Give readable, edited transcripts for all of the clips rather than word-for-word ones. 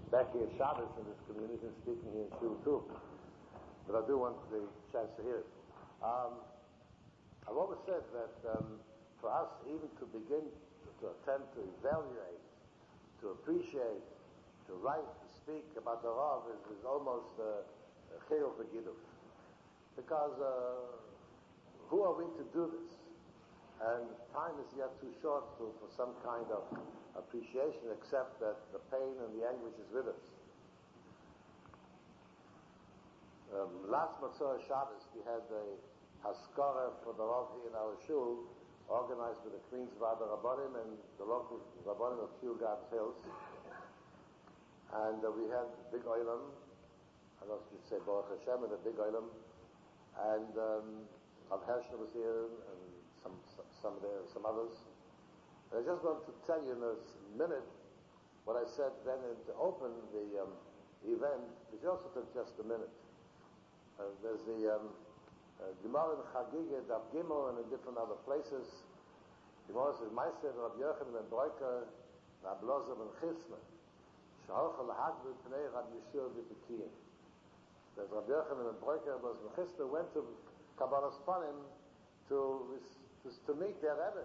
back here Shabbos in this community and speaking here in Shul too. But I do want the chance to hear it. I've always said that for us even to begin to attempt to evaluate, to appreciate, to write, to speak about the Rav is almost a chiyuv v'giduf. Because who are we to do this? And time is yet too short for some kind of appreciation, except that the pain and the anguish is with us. Last Matzah Shabbos, we had a haskara for the Rav here in our shul, organized by the Queen's Vada Rabbanim and the local Rabbanim of Kilgard Hills. And we had big oilam, I don't know if you'd say Baruch Hashem, and a big oilam, and Rav Hershner was here, and some others. And I just want to tell you in a minute what I said then, and to open the event, which also took just a minute. There's the Gemara in Chagiga, Daf Gimel, and in different other places. Gemara says, Meister, Rabbi Yochanan ben Broika, Rabbi Loza ben Chisna, Shehalcha lahagdu pnei Rabbi Yeshua v'Pekiyin. There's Rabbi Yochanan ben Broika, Rabbi Loza ben Chisna, went to Kabbalas Panim to meet their Rebbe.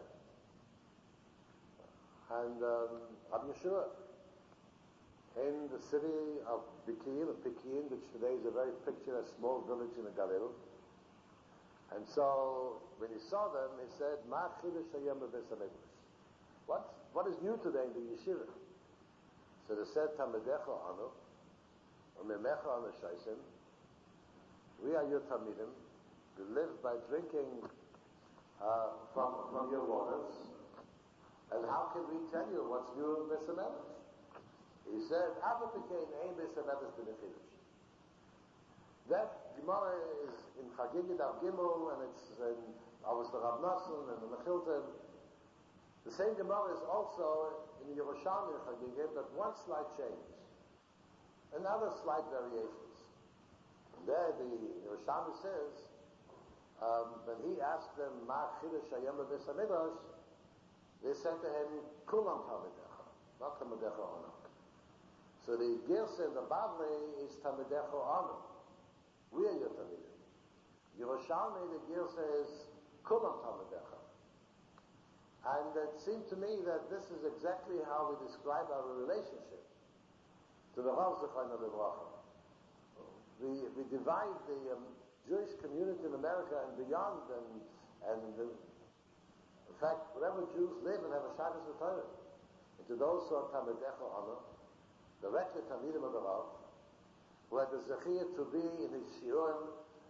And Rabbi Yeshua, in the city of Pekiyin, which today is a very picturesque small village in the Galil. And so, when he saw them, he said, Ma chidush hayom b'beis hamikdash. What is new today in the yeshiva? So they said, Talmidecha anu, u'mimecha anu shaisim. We are your Talmidim. We live by drinking from your waters. And how can we tell you what's new in Beis HaMikdash? He said, Abba became ein Beis HaMikdash b'nechidush. That Gemara is in Chagiga Daf Gimel, and it's in obviously Rav Nosson and the Mechilton. The same Gemara is also in the Yerushalmi Chagiga, but one slight change, and other slight variations. And there the Yerushalmi says, when he asked them, Ma chidush hayom b'beis hamikdash, they said to him, Kulam Talmidecha, not Talmidecha Anu. So the Girsa in the Bavli is Talmidecha Anu. We are your Talmidim. Yerushalmi, the Girsa is Kulam Talmidecha. And it seemed to me that this is exactly how we describe our relationship to the Rav Zechayna Livracha. We divide the Jewish community in America and beyond, and in fact, wherever Jews live and have a Shabbos V'Torah, into those who are Talmidecha Anu, directly Talmidim of the Rav, who had the Zechiyah to be in his Shiurim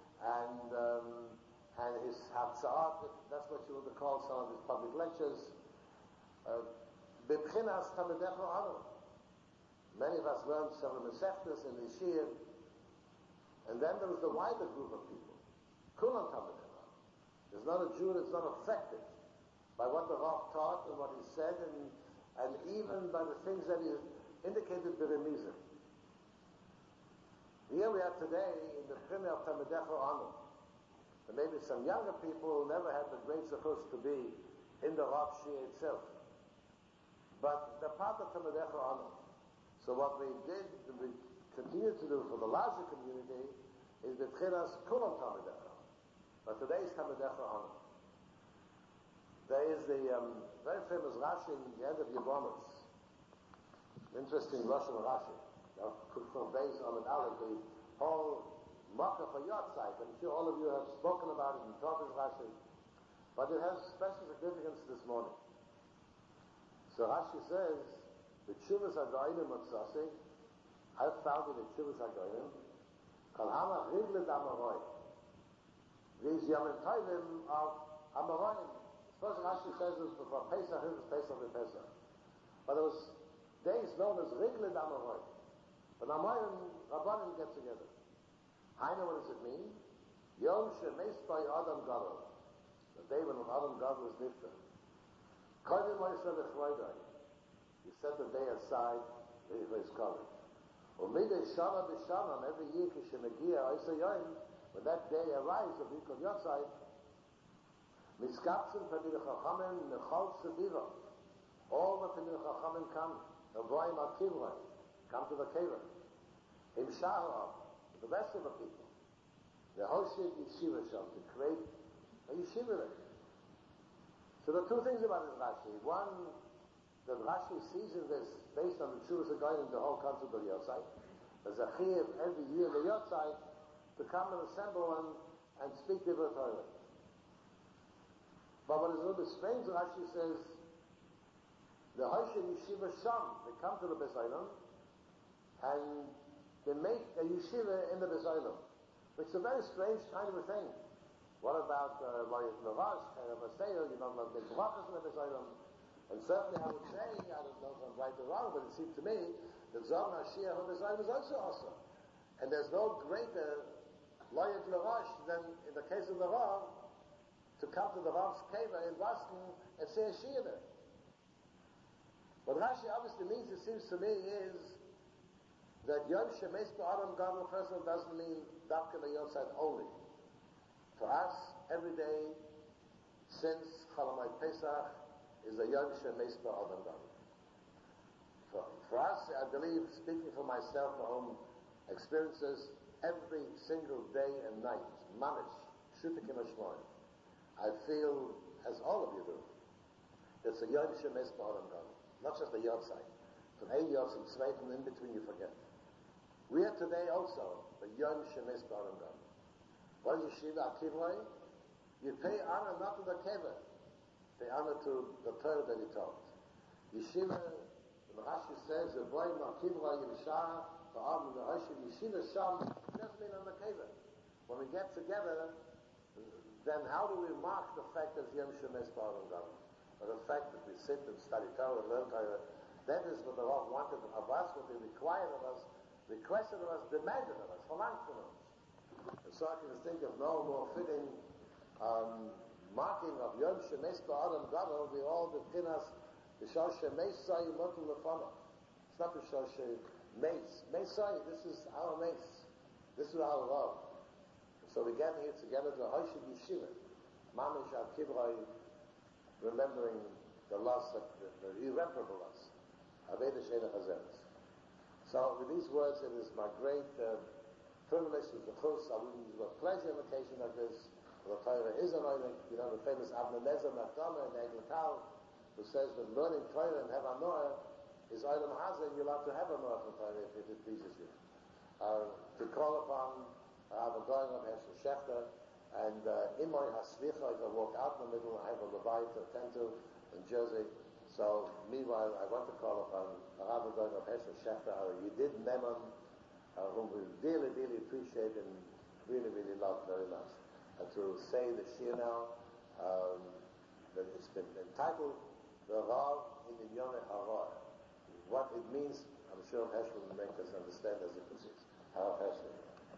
and his Hatza'at, that's what you would call some of his public lectures, B'bchinas Talmidecha Anu. Many of us learned several Masechtas in the Shir, and then there was the wider group of people. Kulam Talmidecha. There's not a Jew that's not affected by what the Rav taught and what he said, and even by the things that he indicated the Remizah. Here we are today in the Pnei of Talmidecha Anu. There may be some younger people who never had the great zechus to be in the Rav Shir itself. But they're part of Talmidecha Anu. So what we did, and we continue to do for the larger community, is B'tchinas Kulam Talmidecha. But today is Talmidecha Anu. There is the very famous Rashi in the end of Yevamos. Interesting Lashon Rashi. From Beis Amud Aleph, the whole Makkah for Yotzai. I'm sure all of you have spoken about it and taught this Rashi. But it has special significance this morning. So Rashi says, the Tshuvas HaGoyim Motzasi, I've found in the Tshuvas HaGoyim, Kol Hama Riglet Amaroi. These Yomim Tovim of Amaroim. First Rashi says this before Pesach, it was Pesach and Pesach. But there was days known as Riglet Amaroi. But Amorim, Rabbanim get together. I know what does it mean? Yom Shemes by Adam Gadol. The day when Adam Gadol was Nifta. Kodim Moishe Lechroidai. He set the day aside for his calling. Umidei Shana B'Shana, every year Kishemegia Oisa Yoim, when that day arrives of Yikol Yotzai, Miskapsim Tamid Chachamim Nechol Seviva. All the Tamid Chachamim come. Avoim Akivrai. come to the Keva. Him Sha'ar, the rest of the people. The Hoshid Yeshiva Sham, to create a yeshiva there. So there are two things about this Rashi. One, that Rashi sees in this, based on the Tshuvas HaGoyim, the whole concept of Yotzai. There's a chiyuv every year in the Yotzai to come and assemble and speak the Torah. But what is a little bit strange, Rashi says, the Hoshid Yeshiva Sham, they come to the Beis Olam, and they make a yeshiva in the Beis Olam, which is a very strange kind of a thing. What about Loyat Lavash, kind of a sale, you don't have big brachas in the Beis Olam? And certainly I would say, I don't know if I'm right or wrong, but it seems to me that Zom Mashiach of Beis Olam is also awesome. And there's no greater Loyat Lavash than in the case of the Rav, to come to the Rav's Keva in Boston and say a Shia there. What Rashi obviously means, it seems to me, is that Yom Shemes Ba'adam Gadol Chesed doesn't mean Dafka Yotzai only. For us, every day, since Chalamai Pesach, is a Yom Shemes Ba'adam Gadol. For us, I believe, speaking for myself, my own experiences, every single day and night, Mamish, Shutikim Hashmoyim, I feel, as all of you do, it's a Yom Shemes Ba'adam Gadol. Not just the Yotzai. From A Yotzai, straight from in between, you forget. We are today also the Yom Shemes Ba'adam Gadol. What is Yeshiva Akivroi? You pay honor not to the Keva, pay honor to the Torah that he taught. Yeshiva, the Rashi says, the boy Akivroi Yevshah, the Arm, the Hoshid Yeshiva Sham, doesn't mean on the Keva. When we get together, then how do we mark the fact that Yom Shemes Ba'adam Gadol? Or the fact that we sit and study Torah and learn Torah, that is what the Rav wanted of us, what they required of us, requested of us, demanded of us, verlanged from us. And so I can think of no more fitting marking of Yom Shemes Ba'adam Gadol, we all begin us, B'shal Shemesai Motul Lefana. It's not B'shal Shemes. Mesai, this is our Mes. This is our love. So we get here together to Hoshid Yeshiva, Mamish Akivroi, remembering the loss, the irreparable loss, Aveda Sheina Chazeres. So with these words, it is my great privilege to the Chus, I wouldn't use a pleasure on occasion like this. The Torah is an oilik, you know, the famous Avnei Nezer Makdama in Eglatal, who says that learning Torah and have Anoah is Olam Hazeh, you're allowed to have Anoah from Torah if it pleases you. To call upon Rabbi Goyen of Hershel Shechter, and Imoy Haslicha, if I walk out in the middle, I have a Levi to attend to in Jersey. So, meanwhile, I want to call upon Rabbi Goyen of Hershel Shechter, our Yedid Neman, whom we really, really appreciate and really, really love very much. To say the Shir now, that it's been entitled the Rav in the Yom HaRor. What it means, I'm sure Hershel will make us understand as he proceeds. Harav Hershel.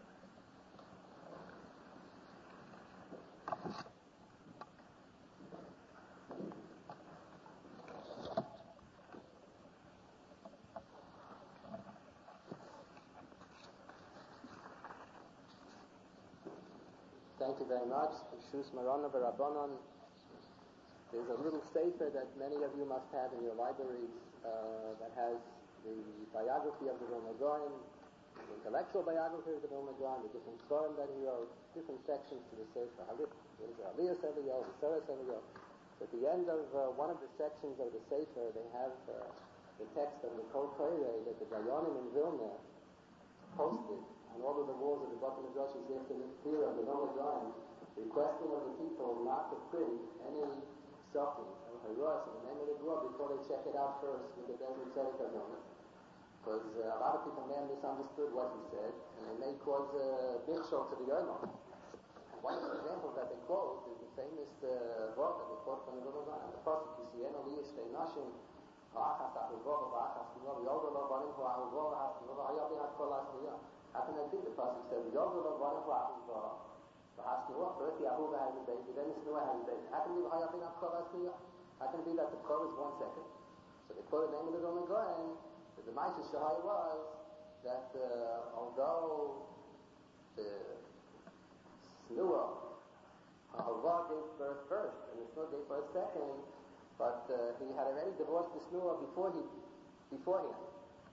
Thank you very much. Shus Marana V'Rabbanon. There's a little sefer that many of you must have in your libraries that has the biography of the Vilna Gaon, the intellectual biography of the Vilna Gaon, the different Sforim that he wrote, different sections to the sefer. There's Aliyah Seviyah, Sarah Seviyah. At the end of one of the sections of the sefer, they have the text of the Kol Torah that the Dayanim in Vilna posted on all of the walls of the Beit Midrash is after the fear of the Vilna Gaon, requesting of the people not to print any something or Haras in the name of the Gua before they check it out first with the Bezdin Tzedek Adonai. Because a lot of people may have misunderstood what he said, and it may cause a big shock to the Yomah. And one example that they quote is the famous word that they quote from the Vilna Gaon. The Pasuk, Yisiyenu li yishtei nashim, ha'achas ahuvah v'achas niyah, v'yover lo barim hu ahuvah v'achas niyah, v'hayah b'hat kol asniyah. How can that be? The Pasuk says, v'yover lo barim hu ahuvah, v'achas niyah. First the ahuvah has a baby, then the sniyah has a baby. How can it be v'hayah b'hat kol asniyah? How can it be that the kol is 1 second? So they quote the name of the Vilna Gaon. The Ma'aseh Shahai was that although the Snua, Havah gave birth first, and the Snua gave birth second, but he had already divorced the Snua beforehand.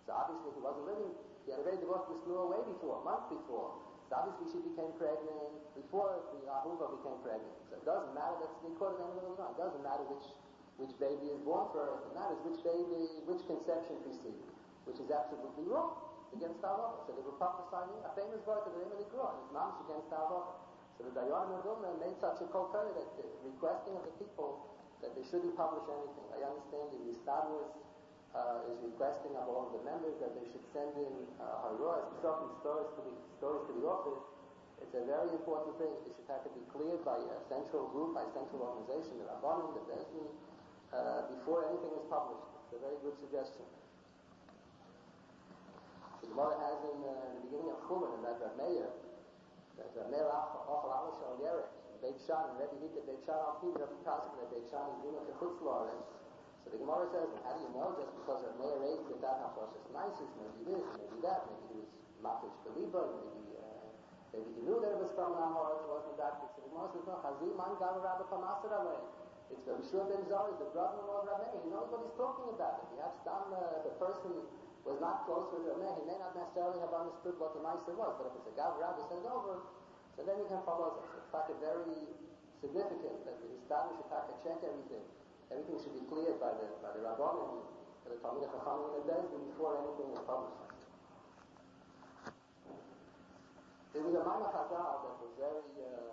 So obviously he wasn't living, he had already divorced this Nua way before, a month before. So obviously she became pregnant before the Ahuva became pregnant. So it doesn't matter, that's the Nikud of the It doesn't matter which baby is born first, it matters which conception preceded, which is absolutely wrong, against our So they were prophesying a famous word of the name of the Quran, it's Mamish against our So the Dayan of Vilna made such a kol Torah that requesting of the people that they shouldn't publish anything. I understand the Yistadrus is requesting of all of the members that they should send in Haruas, stories to the office. It's a very important thing. It should have to be cleared by a central group, by a central organization, the Rabbanim, the Bezdin, before anything is published. It's a very good suggestion. The Gemara has in the beginning of Chumash, that Rav Meir Ochel Alashon Yerek, Beit Shan, and Rebbe Hita Beit Shan Al Pim, Rebbe Paskin, that Beit Shan is doing it to Chutz La'aretz. So the Gemara says, how do you know? Just because Rav Meir raised the that Hafroshas Nisus, maybe this, maybe that, maybe he was Makish Beliba, maybe he knew that it was from Nahor, it wasn't that. So the Gemara says, no, Chazim Man Gav Rabba Pamasar Alei. It's Rabbi Shua ben Zori, the brother-in-law of Rav Meir. He knows what he's talking about. If he had done the person was not close with Rav Meir, he may not necessarily have understood what the Meiser was, but if it's a Gav Rabbi sent over, so then you can follow it. So it's like a very significant that the Histadrus should have to check everything. Everything should be cleared by the Rabbanim, by the Talmidei Chachamim and the Bezdin before anything is published. There was a Maimon Chazal that was very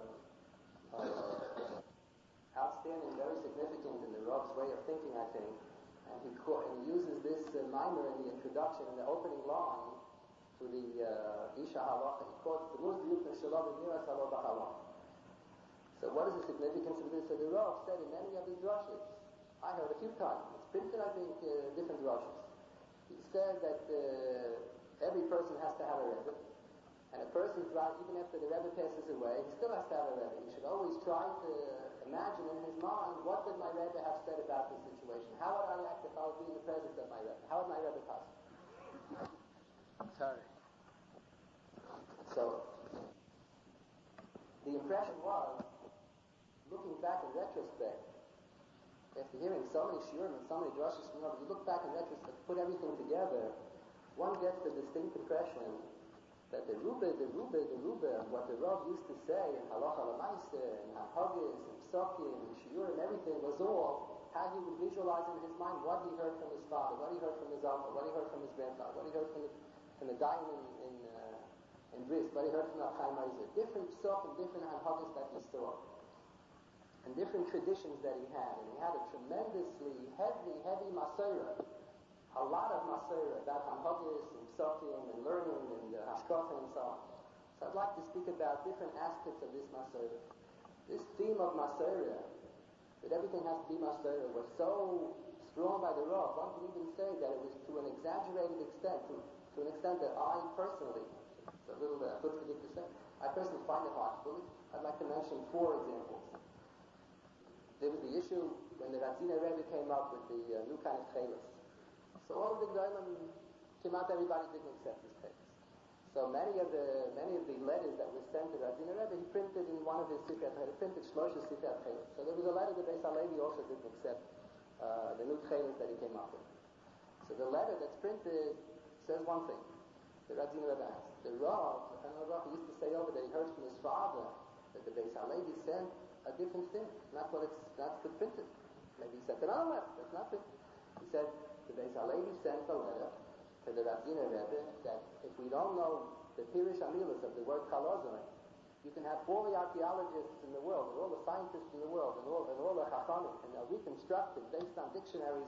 outstanding, very significant in the Rav's way of thinking, I think. And he uses this Maimon in the introduction, in the opening line, to the Isha Halacha. He quotes the Muz Yukna Shalom and Miras Halo B'Halom. So what is the significance of this? So the Rav said in many of his drushes, I heard a few times, it's printed I think different drushes. He said that every person has to have a Rebbe, and a person, even after the Rebbe passes away, he still has to have a Rebbe. He should always try to imagine in his mind, what did my Rebbe have said about this situation? How would I act if I would be in the presence of my Rebbe? How would my Rebbe pass? Sorry. So, the impression was, looking back in retrospect, after hearing so many shiurim and so many drushes from Rav, you look back in retrospect, put everything together, one gets the distinct impression that the Rubah of what the Rav used to say in Halacha L'Maaseh, and Hagis, and Psokim, and shiurim, everything was all how he would visualize in his mind what he heard from his father, what he heard from his uncle, what he heard from his grandfather, what he heard from the Dayan in Brisk, what he heard from Chaim Ozer. Different psokim, different Hagis that he saw. And different traditions that he had. And he had a tremendously heavy Masorah. A lot of Masorah about Hamhagis and Psokim and learning and Hashkafah and so on. So I'd like to speak about different aspects of this Masorah. This theme of Masorah, that everything has to be Masorah, was so strong by the Rav. One can even say that it was to an exaggerated extent, to an extent that I personally, it's a little contradictory to say, I personally find it hard to believe. I'd like to mention 4 examples. There was the issue when the Radzina Rebbe came up with the new kind of chelas. So all of the Gedolim came out, everybody didn't accept this chelas. So many of the letters that were sent to Radzina Rebbe, he printed in one of his sifrei chelas. He printed Shlosha sifrei chelas. So there was a letter that Beis Halevi also didn't accept the new chelas that he came up with. So the letter that's printed says one thing. The Radzina Rebbe asked. The Rav used to say over that he heard from his father that the Beis Halevi sent a different thing, not what's printed. Maybe he sent another letter, that's not printed. He said, the Beis Halevi sent a letter to the Radzina Rebbe that if we don't know the Pirish Amilas of the word Kalozoi, you can have all the archaeologists in the world, and all the scientists in the world, and all the Chachamim, and they'll reconstruct it based on dictionaries,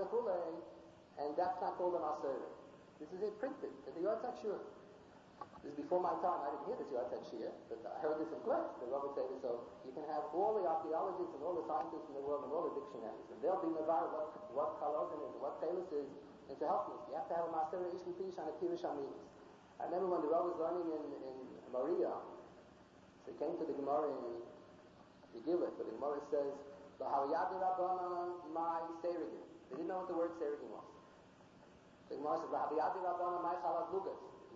and that's not called a Masorah. This is it printed, at the Yad Shur. This is before my time. I didn't hear this Yad Shir, but I heard this in class. The Rabbi said this. So you can have all the archaeologists and all the scientists in the world and all the dictionaries, and they'll be mavar what Kalozin is and what Chelis is, and to help us. You have to have a Masorah Ish L'Pirish and a Pirish Amilis. I remember when the Rabbi was learning in Maria, so he came to the Gemara in Megillah, but the Gemara says, "L'Haviyad Rabbanan my Serigim." They didn't know what the word Serigim was. The Gemara says, "L'Haviyad Rabbanan my Chalad Lugas." They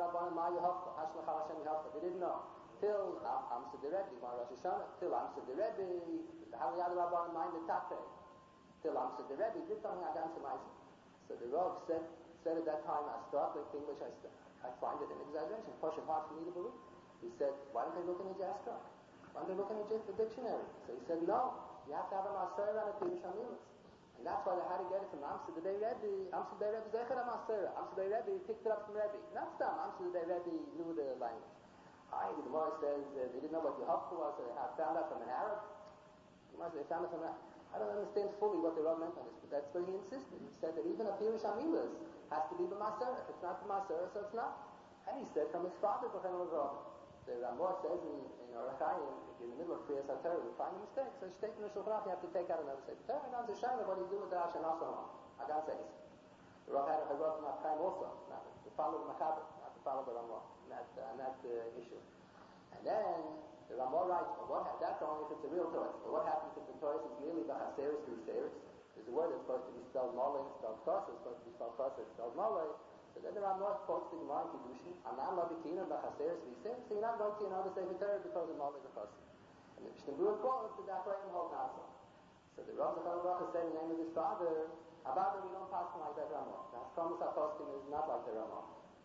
didn't know. Till Amsa the Rebbe, Rosh Hashanah, till Amsa the Rebbe, the Haviyad Rabban mind the Tate. Till Amsa the Rebbe did something against the Meiser. So the Rav said said at that time a startling thing which I find it an exaggeration. It's hard for me to believe. He said, why don't they look in the Jastra? Why don't they look in the dictionary? So he said, no, you have to have a Maserah and a Pirush Amilas. And that's why they had to get it from Amsterdam Rebbe. Amsterdam Rebbe Zecher Maserah. Amsterdam Rebbe picked it up from Rebbe. Not Stam. Amsterdam Rebbe knew the language. The Gemara says they didn't know what Yehovka was, so they found out from an Arab. The Gemara says they found out from an Arab. I don't understand fully what the Rav meant on this, but that's where he insisted. He said that even a Pirush Amilas has to be the Maserah. If it's not the Maserah, so it's not. And he said from his father, the Ramah says in Orach Chaim, in the middle of Kriyas HaTorah, we find a mistake. So Shteit in the Shulchan Aruch, you have to take out another Sefer Torah. And on the Shaila, what do you do with the Rashi and Asalom? Agan says. The Rav had a Rav in Chaim also, not to follow the Machaber, not to follow the Ramah, on that issue. And then the Ramah writes, well, that's only if it's a real Torah. But what happens if the Torah is merely B'chaseris V'Seris? There's a word that's supposed to be spelled Moleh, spelled Kosa, it's supposed to be spelled Kosa, it's spelled Moleh. So then the Ramah quotes the Gemara in Kiddushin, Anan la b'kina b'chaseris v'Seris. So you're not going to another Sefer Torah because of Moleh V'Kosa. And the Mishnah Berurah quotes the Dachraim hold Nasa. So the Rav Zechariah Baruch said in the name of his father, Abada, we don't pass like that Ramah. The Haskamas HaPoskim is not like the Ramah.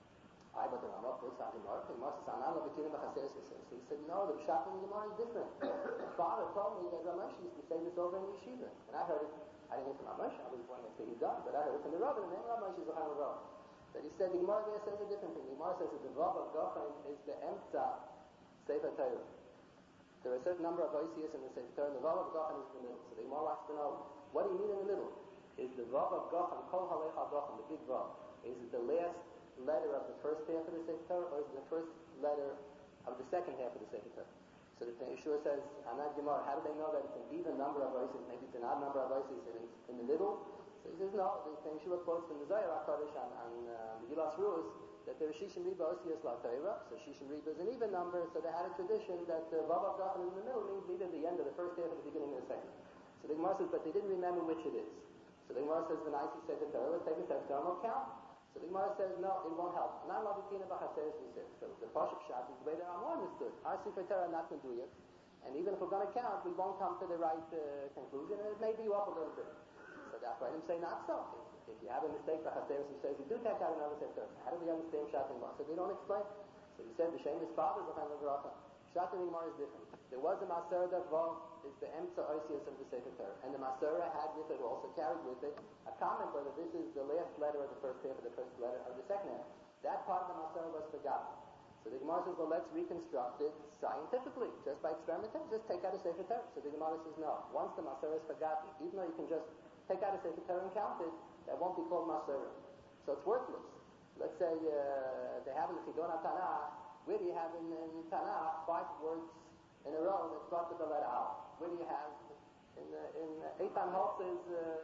But the Ramah puts on Gemara. The Gemara says, Anan la b'kina b'chaseris v'Seris. So he said, no, the Pshat in the Gemara is different. My father told me that Ramesh used to say this over in Yeshiva. And I heard it, I didn't hear from Ramesh, I was one that he done, but I heard it from the Rav, and the name of Ramesh is Zechariah Baruch. That he said, the Gemara there says a different thing. The Gemara says that the Vav of Gochen is the Emtza Sefer Torah. There are a certain number of Oisias in the Sefer Torah, and the Vav of Gochen is in the middle. So the Gemara wants to know, what do you mean in the middle? Is the Vav of Gochen, Kol Halech HaGochen, the big Vav, is it the last letter of the first half of the Sefer Torah, or is it the first letter of the second half of the Sefer Torah? So the Yeshua says, Anad Gemara, how do they know that it's an even number of Oisias, maybe it's an odd number of Oisias, and it's in the middle? So he says, no, the Yeshua quotes from the Zohar HaKadosh on Megillas Ruos that there are Shishim Riba Osiyas La Torah, so Shishim Riba is an even number, so they had a tradition that the Vav of Gochen in the middle means either the end of the first half or the beginning of the second. So the Gemara says, but they didn't remember which it is. So the Gemara says, the Naisi said the Torah, let's take a Sefer Torah, we'll count. So the Gemara says, no, it won't help. Not Lavikina B'chaseres V'Seres. So the Pashup Shat is the way that Ramah understood. Our Sefer Torah not Meduyak, and even if we're going to count, we won't come to the right conclusion, and it may be off a little bit. So that's why I didn't say not so. If you have a mistake, B'chaseres V'Seres, you do take out another Sefer Torah. How do we understand Shat and Gemara? So they don't explain. So he said, B'Shem his father, Zechariah Baruch. Shat and Gemara is different. There was a Maserah that Vav is the Emtza Oisias of the Sefer Torah, and the Maserah had with it, also carried with it, a comment whether this is the last letter of the first half or the first letter of the second half. That part of the Maserah was forgotten. So the Gemara says, well, let's reconstruct it scientifically, just by experimenting, just take out a Sefer Torah. So the Gemara says, no, once the Maserah is forgotten, even though you can just take out a Sefer Torah and count it, that won't be called Maserah. So it's worthless. Let's say they have in the Chidon HaTanakh, where do you have in Tanakh 5 words in a row that start with the letter Aleph? Where do you have in Eitan Holtz's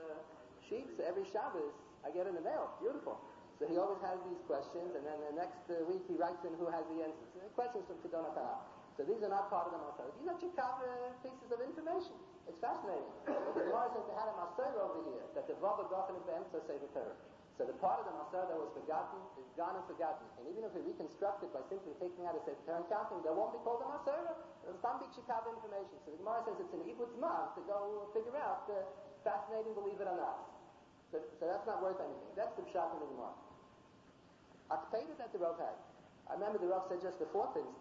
sheets every Shabbos? I get in the mail. Beautiful. So he always has these questions, and then the next week he writes in who has the answers. Questions from Chidon HaTanakh. So these are not part of the Maserah. These are Chikav pieces of information. It's fascinating. The Gemara says they had a Maserah over here, that the Vav HaGochen is the Emtza Sefer Torah. So the part of the Maserah that was forgotten is gone and forgotten. And even if we reconstruct it by simply taking out a Sefer Torah and counting, there won't be called a Maserah. There's some big Chikav information. So the Gemara says it's an Ibut Zman to go figure out the fascinating, believe it or not. So that's not worth anything. That's the Pshat in the Gemara. Akpeda that the Rav had. I remember the Rav said just the fourth instance.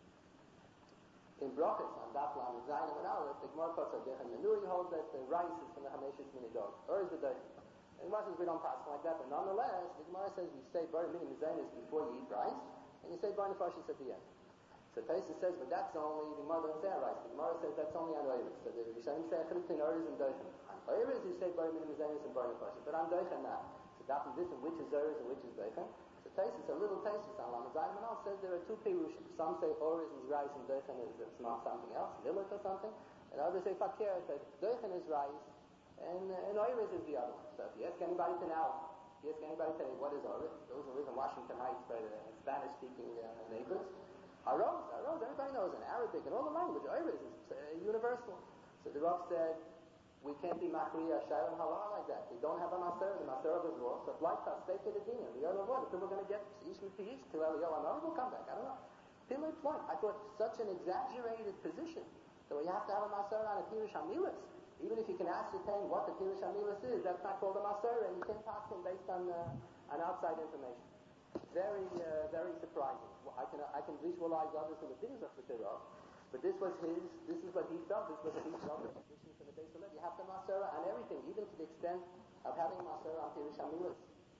In Brachas, on Daflam, in Zayin and Aleph, the Gemara quotes Adech and Menuri holds that the rice is from the Hameshis Minidog, or is the Doich. And the Gemara says we don't pass like that, but nonetheless, the Gemara says you say Bar Minim Zayin before you eat rice, and you say Bar Nefashis at the end. So Taisa says, but that's only, the Gemara doesn't say on rice. The Gemara says that's only on Oiris. So the Rishonim say Achrit between Oiris and Doich. On Oiris you say Bar Minim Zayin and Bar Nefashis, but on Doich not. So Daflam this and which is Oiris and which is Doich. So Taisus, a little Taisus on Lamazayim Manal says there are 2 Pirushim. Some say Oriz is rice and Doichen is not something else, millet or something. And others say Fakir, that Doichen is rice and Oriz is the other one. So if you ask anybody today, what is Oriz? Those who live in Washington Heights by the Spanish-speaking neighbors. Aroz, everybody knows in Arabic and all the language. Oriz is universal. So the Rav said, we can't be Machriya, Shayla, and Halal like that. We don't have a Maserah. The Maserah is law. So like that, stay to the Dina. The other one, until we're going to get Ish Mipish, till Eliyahu will come back. I don't know. Pillar point. I thought such an exaggerated position that we have to have a Maserah on a Pirush Hamilas. Even if you can ascertain what the Pirush Hamilas is, that's not called a Maserah, and you can't talk to them based on and outside information. Very, very surprising. I can visualize others in the things of the Rav, but this is what he felt, this was what he felt, the tradition from the Beis Hillel. You have the Masera and everything, even to the extent of having Masera on Pirush HaMilas.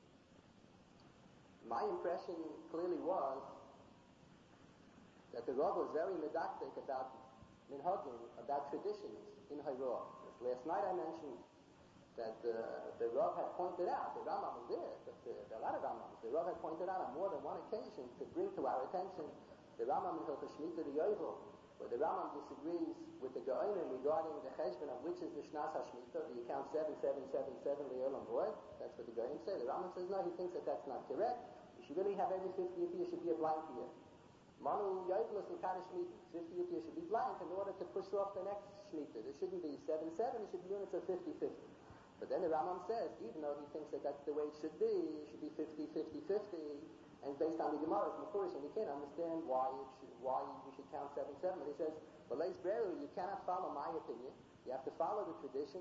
My impression clearly was that the Rav was very medactic about minhagim, about traditions in Hayrah. Last night I mentioned that the Rav had pointed out, the Rambam was there, but there are a lot of Rambams. The Rav had pointed out on more than one occasion to bring to our attention the Rambam in Hilchos Shemitah the Yovel, where the Rambam disagrees with the Gaonim regarding the cheshbon of which is the Shnas HaShemitah, the account 7777 Le'olam Void. That's what the Gaonim say. The Rambam says no, he thinks that that's not correct. You should really have every 50th year should be a blank year. Manu Yovelos and Kaddish Shemitah, 50th year should be blank in order to push off the next Shemitah. There shouldn't be 7-7, it should be units of 50-50. But then the Rambam says, even though he thinks that that's the way it should be 50-50-50, and based on the Gemara's Mefurish, and you can't understand why we should count 7-7. But he says, well, Leis Breru, you cannot follow my opinion. You have to follow the tradition.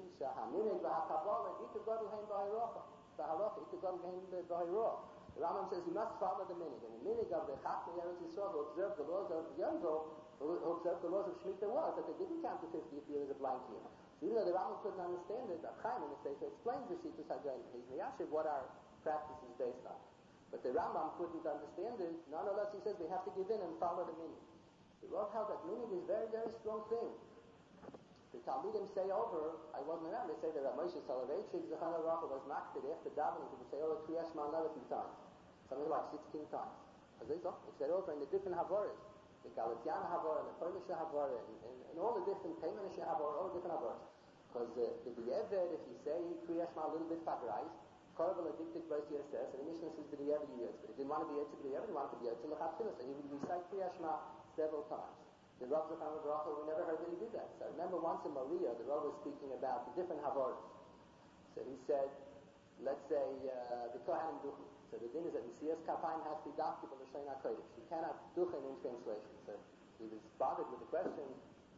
The Rambam says you must follow the minig, and the minig of the Chachmei Eretz Yisrael who observed the laws of Yovel, who observed the laws of Shemitah was that they didn't count the 50th year as a blank year. So even though the Rambam couldn't understand it, Rab Chaim in the Sefer explains the Shitas HaGoyim. He's miyashiv what our practice is based on. But the Rambam couldn't understand it. Nonetheless, he says we have to give in and follow the minig. The Rav held that minig is a very, very strong thing. The Talmidim say over, I wasn't around, they say that Rav Moshe Soloveitchik, Zechana Racha, was makted after davening to say over Kriyash Shema another few times. Something like 16 times. As they saw, he said over in the different Havoras, the Galatiana Havara, the Polish Havara, and all the different Taimanish Havara, all the different Havoras. Because the Di'eved, if you say Kriyash Shema a little bit fagrais, Korabel addicted by CSS, and the Mishnah says the Di'eved you but he didn't want to be Yetzik Di'eved, he wanted to be Yetzik L'Chatchilas, and he would recite Kriyash Shema several times. The Rav Zechana Bracha, we never heard that he did that. So I remember once in Maria, the Rav was speaking about the different Havoras. So he said, let's say, the Kohanim Duchen. So the thing is that the Siyas Kapayim has to be adopted by the L'Shein HaKodesh. You cannot Duchen in translation. So he was bothered with the question,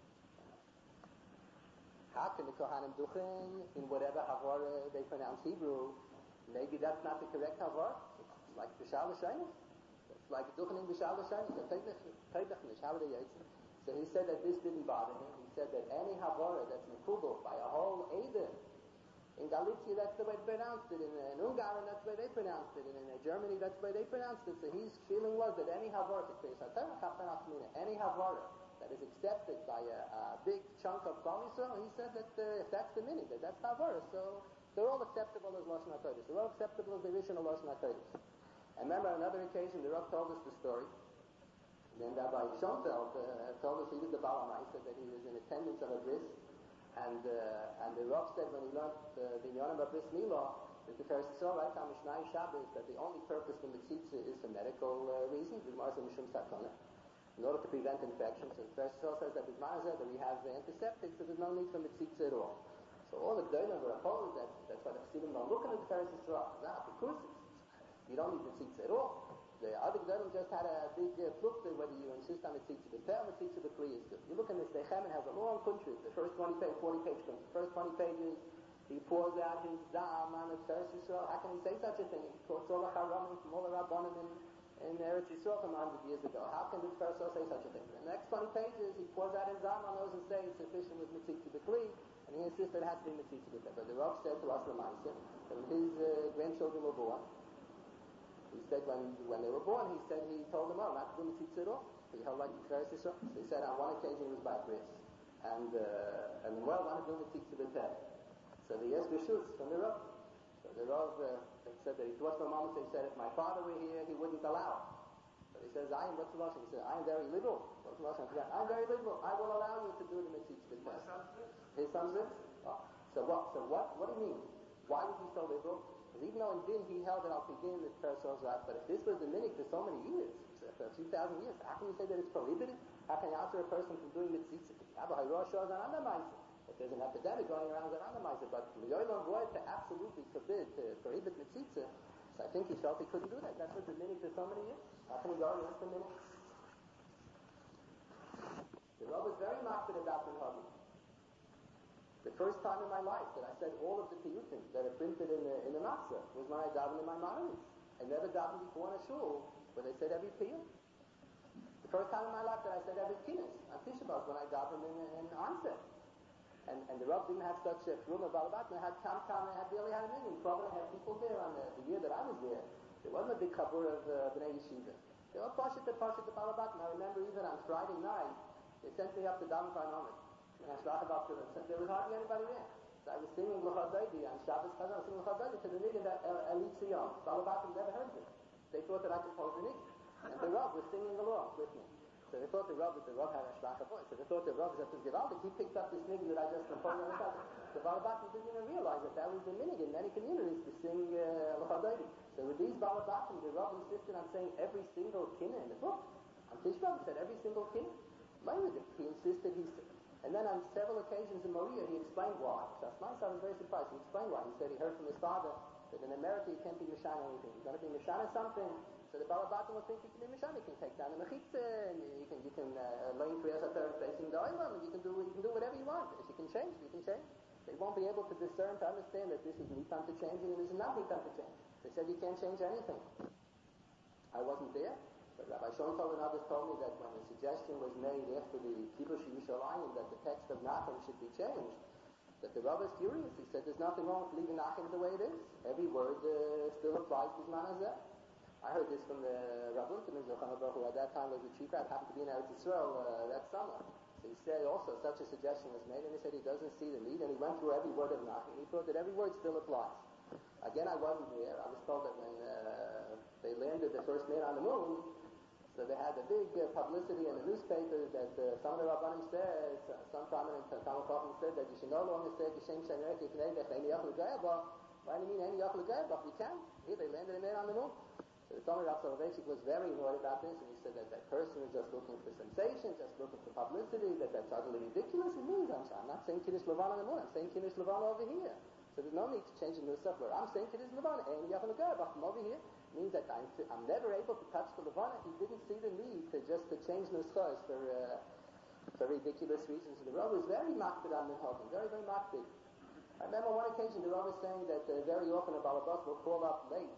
how can the Kohanim Duchen in whatever Havara they pronounce Hebrew? Maybe that's not the correct Havara. It's like B'Shal L'Shein. It's like Duchen in B'Shal L'Shein. How would they answer? So he said that this didn't bother him. He said that any Havara that's mekubal by a whole Eidah, in Galicia, that's the way they pronounced it. In Ungarn, that's the way they pronounced it. And in Germany, that's the way they pronounced it. So his feeling was that any Havara, any Havara that is accepted by a big chunk of Klal Yisrael, he said that if that's the minig, that's Havara, so they're all acceptable as Lashon HaKodesh. They're all acceptable as the original Lashon HaKodesh. And remember, on another occasion, the Rav told us the story. And then Rabbi Schoenfeld told us he was the Baal HaMai, said that he was in attendance of a bris. And the Rav said when he learned the Yonim of Bris Milah, that the Pharisee saw right on Mishnah Shabbos that the only purpose for Mitzitza is for medical reasons, in order to prevent infections. So the Pharisee says that that we have antiseptics, so there's no need for Mitzitza at all. So all the Gdolim were opposed, that's why the Chassidim don't look at the Pharisee saw. Because you don't need Mitzitza at all. The other Gdolim just had a big plukta whether you insist on Mitzitza. The Peh Mitzitza B'Kli is good. You look in this, the Chemin has a long country. The first 40 page, the first 20 pages, he pours out his Zam on the Pharisee Yisrael. How can he say such a thing? He quotes all the Haramim from all the Rabbanim in Eretz Yisrael from 100 years ago. How can this Pharisee say such a thing? In the next 20 pages, he pours out his Zam on those who say it's sufficient with Mitzitza B'Kli, and he insists that it has to be Mitzitza B'Kli. But the Rav said to us, L'Maisa, that when his grandchildren were born, he said when they were born, he told them, not to do Mitzitza at all. He held like the Pharisee Yisrael. So he said on one occasion he was by bris, and the Moel wanted to do Mitzitza B'Peh. So they asked Rishus from the Rav. So the Rav said that he thought for a moment, so he said, if my father were here, he wouldn't allow it. But he says, what's the Lashon? He said, I am very liberal. What's the Lashon? I'm very liberal. I will allow you to do the Mitzitza B'Peh. His son's it? Oh. So what do you mean? Why was he so liberal? Because even though in Din he held that Al-Pidin the Pharisee right, but if this was the minig for so many years, for a few thousand years, how can you say that it's prohibited? How can you answer a person from doing Mitzitza? If there's an epidemic going around, that undermines it. But L'Yolam Void to absolutely prohibit Mitzitza, so I think he felt he couldn't do that. That's what the minig for so many years. How can he go against the minig? The Rav was very makbid about the minhagim. The first time in my life that I said all of the piyutim that are printed in the matzah was when I davened in my marriage. I never davened before in a shul where they said every piyut. The first time in my life that I said every kinnis on Tisha B'Av when I davened in onset. And the Rav didn't have such a room of Balabat, and they had Kam, they had barely had a million. Probably had people there on the year that I was there. There wasn't a big chabur of B'nai Yeshiva. They were Pashat to Balabat, and I remember even on Friday night, they sent me up to daven for an Omer. And I shlock up to them, and there was hardly anybody there. So I was singing L'chad Daidi on Shabbos Chazan, I was singing L'chad Daidi to the nigga that Elit Sion. Balabat never heard it. They thought that I composed the nigga. And the Rav was singing along with me. So they thought the Rav had a shvacha voice. So they thought the Rav was Gewaldik. He picked up this nigga that I just composed on the side. The Balabatim didn't even realize that was the minhag in many communities to sing L'chad Daidi. So with these Balabatim, the Rav insisted on saying every single kinna in the book. On Tisha B'Av, he said every single kinna. He insisted, and then on several occasions in Maria, he explained why. So I was very surprised. He explained why. He said he heard from his father that in America you can't be Mishana anything. You've got to be Mishana something. So the Balabatim will think you can be Mishana. You can take down the Mechitza, and you can learn Kriyas HaTorah facing the Olam, and you can do whatever you want. If you can change, you can change. They won't be able to discern, to understand that this is Nitan to change and this is not Nitan to change. They said you can't change anything. I wasn't there. But Rabbi Schoenfeld and others told me that when the suggestion was made after the Kibbush Yerushalayim that the text of Nachem should be changed, that the Rabbi is furious. He said there's nothing wrong with leaving Nachem the way it is. Every word still applies to Zman Hazeh. I heard this from the Rav Unterman, who at that time was the chief rabbi, happened to be in Eretz Yisrael that summer. So he said also such a suggestion was made, and he said he doesn't see the need, and he went through every word of Nachem. He thought that every word still applies. Again, I wasn't there. I was told that when they landed the first man on the moon, so they had a big publicity in the newspapers that some of the Rabbanim said, some prominent Talmud Chacham said that you should no longer say Kishem Shemerek Yiknedech Eini Yachal Gayabach. Why do you mean Eini Yachal Gayabach? You can. Here they landed a man on the moon. So the Talmud Rav Soloveitchik was very annoyed about this, and he said that person is just looking for sensation, just looking for publicity, that's utterly ridiculous. It means I'm not saying Kiddush Levan on the moon, I'm saying Kiddush Levan over here. So there's no need to change the nusach where I'm saying Kiddush Levan, Eini Yachal Gayabach from over here. Means that I'm never able to touch the Levana. He didn't see the need to change nuschos for ridiculous reasons. And the Rav was very makpid on Minhagim, very, very makpid. I remember one occasion the Rav was saying that very often a Balabas will call up late,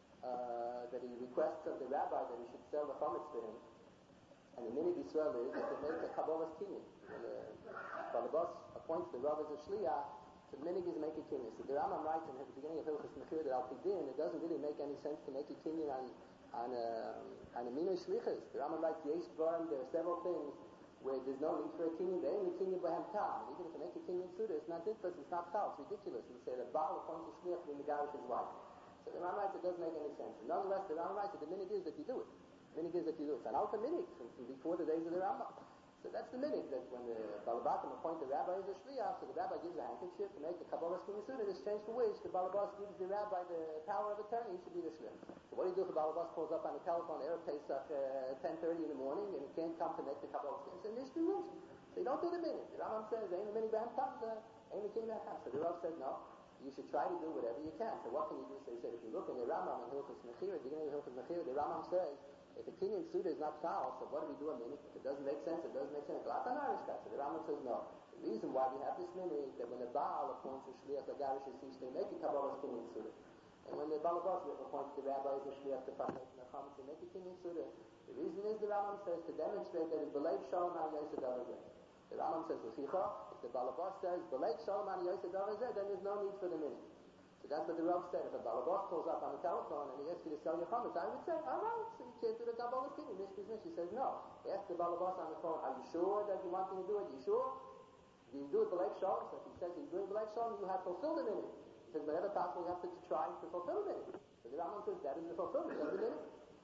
that he requests of the rabbi that he should sell the chametz for him. And the minhag Yisrael is that they make a Kabbalah's kinyan. When the Balabas appoints the Rav as a shliach, so the minhag is make a kinyan. So the Rambam writes in the beginning of Hilchos Mechir that Al Pidin, it doesn't really make any sense to make a kinyan on a minhag shlichus. The Rambam writes Yesh Dvarim, there are several things where there's no need for a kinyan. They only kinyan b'hem tam. And even if you make a kinyan suda, it's not different, it's not chal, it's ridiculous. You say that Baal appoints a shliach to be megarish his wife. So the Rambam writes it doesn't make any sense. And nonetheless, the Rambam writes that the minhag is that you do it. The minhag is that you do it. It's an alta minhag from before the days of the Rambam. So that's the minhag, that when the Balabatim appoint the rabbi as a shliach, so the rabbi gives a handkerchief to make the Kabbalah's kinyan suda, in exchange for which the Balabas gives the rabbi the power of attorney to be the shliach. So what do you do if the Balabas calls up on the telephone, Erev Pesach, 10:30 in the morning, and he can't come to make the Kabbalah's kinyan? So you don't do the minhag. The Rambam says, ain't the minhag b'hem tam, ain't the kinyan b'hem tam. So the Rav said, no, you should try to do whatever you can. So what can you do? So he said, if you look in the Rambam in Hilchos Mechir, at the beginning of Hilchos Mechir, the Rambam says, if a kinyan suda is not chal, so what do we do a minhag? If it doesn't make sense, it doesn't make sense. So the Rambam says no. The reason why we have this minhag that when the Baal appoints a shliach l'garish his ish, they make a Kabbalah's kinyan suda. And when the Balabas appoints the rabbi as a shliach to partake in the chametz, they make a kinyan suda. The reason is the Rambam says to demonstrate that it's b'leib shalom al yosef davazeh. The Rambam says l'chicha, if the Balabas says b'leib shalom al yosef davazeh, then there's no need for the minhag. So that's what the Rav said. If a Balabas calls up on the telephone and he asks you to sell your chametz, I would say, all right, so you can't do the Kabbalah's kinyan. This business. She says, no. Ask the Balabas on the phone, are you sure that you want me to do it? You sure? Do you do it b'leib shalom? So if he says he's doing b'leib shalom, you have fulfilled the minhag. He says, whenever possible, you have to try to fulfill the minhag. So the Rambam says that is the fulfillment of the minhag.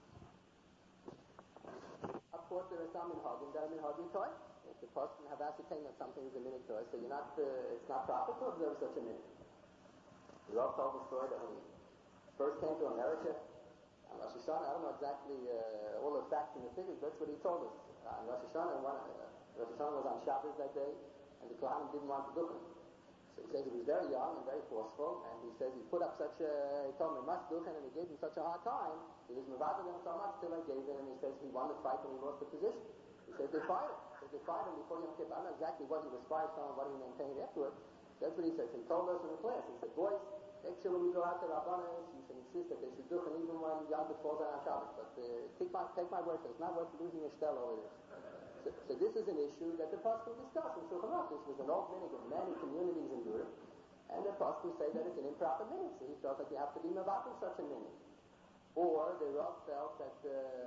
Of course, there are some minhagim that are minhagim toy. If the person have ascertained that something is a minhag toy, so it's not proper to observe such a minhag. We all told the story that when we first came to America, on Rosh Hashanah, I don't know exactly all the facts and the figures, but that's what he told us. On Rosh Hashanah, Rosh Hashanah was on Shabbos that day, and the Kohanim didn't want to do it. So he says he was very young and very forceful, and he says he put up he told me, must do it, and he gave him such a hard time. He was mavada them so much till I gave him, and he says he won the fight and he lost the position. He says they fired him. They fired him before Yom Kippur. I don't know exactly what he was fired from and what he maintained afterwards. That's what he says. He told us in the class. He said, boys, make sure when you go out to Rabbanos, you should insist that they should do it even when Yom Tov falls on Shabbos. But take my word for it. It's not worth losing your shtel over this. So this is an issue that the Pasuk discussed in Shulchan Aruch. This was an old minhag in many communities in Europe. And the Pasuk say that it's an improper minhag. So he felt that you have to be mevatel such a minhag. Or the Rav felt that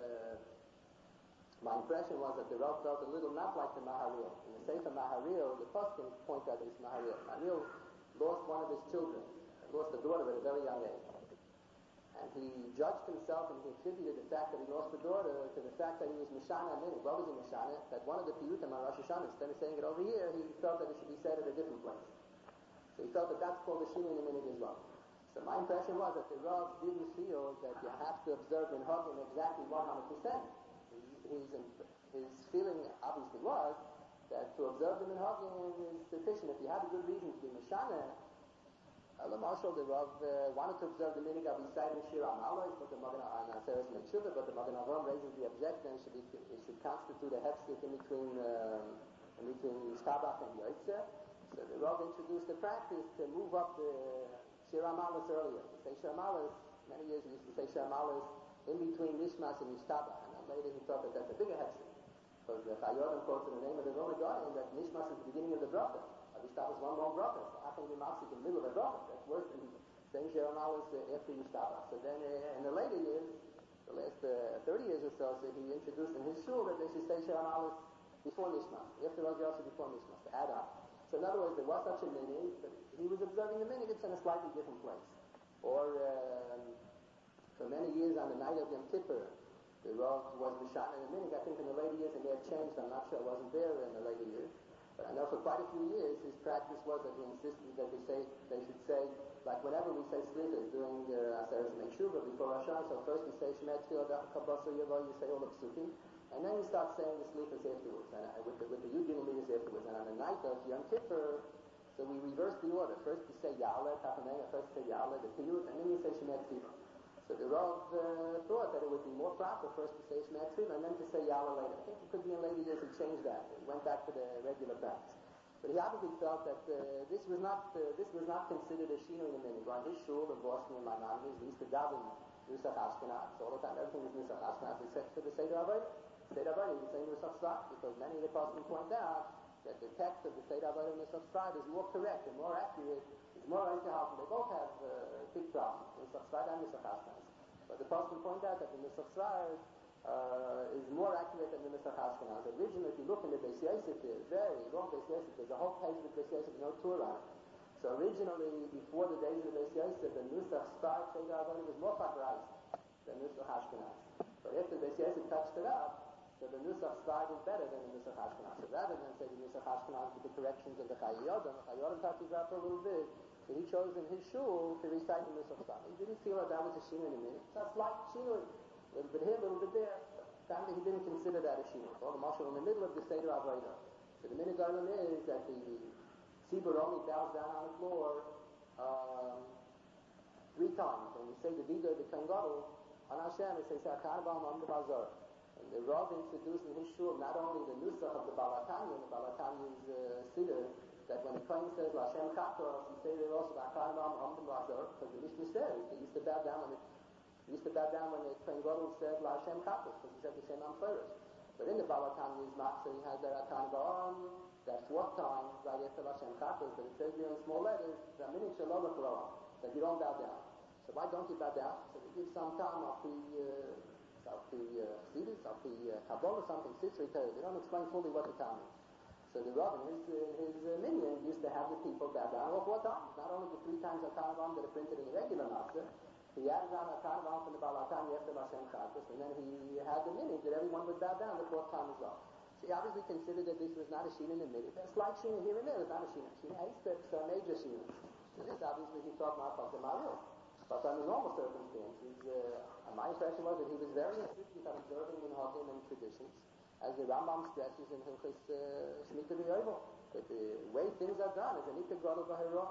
my impression was that the Rav felt a little not like the Maharil. In the Sefer Maharil, the Pasuk point out this Maharil. Maharil lost one of his children, lost a daughter at a very young age. And he judged himself and he attributed the fact that he lost the daughter to the fact that he was Mishana Minhag. What was he Mishana? That one of the Piyutim on Rosh Hashanah, instead of saying it over here, he felt that it should be said at a different place. So he felt that that's called the Shinui in the Minhag as well. So my impression was that the Rav didn't feel that you have to observe in Hagim exactly 100%. His feeling obviously was that to observe them in Hagim is sufficient. If you have a good reason to be Mishana, Marshal, the Rav wanted to observe the minhag of Yisrael and Shir Amalos, but the Magen Aseres Mechuvah, but the Magen Avram raises the objection it should constitute a hefsek in between Yishtabach and Yotzeh. So the Rav introduced the practice to move up the Shir Amalos earlier. To say Shir Amalos, many years we used to say Shir Amalos in between Nishmas and Yishtabach, and then later he thought that that's a bigger hefsek. Because the Chayyim quotes in the name of the Roman Guardian that Nishmas is the beginning of the bracha. Yishtabach is one long bracha. So how can you mafsik in the middle of a bracha? That's worse than saying Shir Amalos after Yishtabach. So then in the later years, the last 30 years or so, he introduced in his shul that they should say Shir Amalos before Nishmas, after Rosh Hashanah before Nishmas, to add on. So in other words, there was such a minhag, but he was observing the minhag, it's in a slightly different place. Or for many years on the night of Yom Kippur, the Rav was Mishana in the minhag. I think in the later years it may have changed. I'm not sure. I wasn't there in the later years. But I know for quite a few years his practice was that he insisted that they should say, like whenever we say slichas during Aseres Mechuvah before Rosh Hashanah, so first we say Shema Tefillah Kabbaso Yavo, you say all the psukim, and then you start saying the slichas afterwards, and with the Yud Gimel Midas afterwards. And on the night of Yom Kippur, so we reverse the order. First you say Ya'aleh, Tachameya, first you say Ya'aleh, the Piyut, and then you say Shema Tefillah. So the Rav thought that it would be more proper first to say Shema Tefillah and then to say Ya'aleh later. I think it could be in later years he changed that. He went back to the regular practice. But he obviously felt that this was not considered a Shinui in the minhag. On his shul in Boston and Maimonides, we used to daven Nusach Ashkenaz. So all the time, everything was Nusach Ashkenaz except for the Seder Avodah. Seder Avodah, you would say Nusach Sfat, because many of the Poskim point out that the text of the Seder Avodah and Nusach Sfat is more correct and more accurate. It's more Eintehalt. They both have big problems, Nusach Sfat and Nusach Ashkenaz. But the Poskim point out that the Nusach Sfat is more accurate than the Nusach Ashkenaz. Originally, if you look in the Beis Yosef, very long Beis Yosef, there's a whole page of Beis Yosef, no tour on it. So originally, before the days of Beis Yosef, the Nusach Sfat Seder Avodah was more fagrais than Nusach Ashkenaz. But after Beis Yosef touched it up, so the Nusach Sfat is better than the Nusach Ashkenaz. So rather than say the Nusach Ashkenaz with the corrections of the Chayyim touches up a little bit, so he chose in his shul to recite the Nusach Sfat. He didn't feel that was a Shinui in a minute. It's a slight Shinui. A little bit here, a little bit there. Apparently he didn't consider that a Shinui. So the Marshal in the middle of the Seder Avodah. So the minhag is that the Tzibur only bows down on the floor 3 times. When we say the Vida, the Kohen Gadol, on Hashem, it says, Ha'kan Ba'am Am B'Bazar. And the Rav introduced in his shul not only the Nusach of the Balatanya, the Balatanya's Siddur, that when the Kohen says, L'Hashem Chatos, he says there also, Ha'kan Ba'am Am B'Bazar, because the Mishnah says, they used to bow down when the Kohen Gadol said, L'Hashem Chatos, because he said the Shem Am first. But in the Balatanya's Matzah, he has the Ha'kan Ba'am, that 4th time, right after L'Hashem Chatos, but it says there in small letters, that you don't bow down. So why don't you bow down? So we give some time off the Chassidus, off the Kabbalah, something Sitri Torah. They don't explain fully what the time is. So the Rav in his minion used to have the people bow down all 4 times. Not only the 3 times Ha'kan Ba'am that are printed in the regular Matzah, he added on Ha'kan Ba'am from the Balatanya after L'Hashem Chatos, and then he had the minion that everyone would bow down the 4th time as well. So he obviously considered that this was not a Shinui in the middle. It's like Shinui here and there, it's not a Shinui. Shinui steps are major Shinui. So this obviously he thought not about the Mario. But under normal circumstances, my impression was that he was very insistent on observing in Hagim and traditions, as the Rambam stresses in Hilchos Shemitah V'Yovel, that the way things are done is an Ikar Gadol B'Hirah.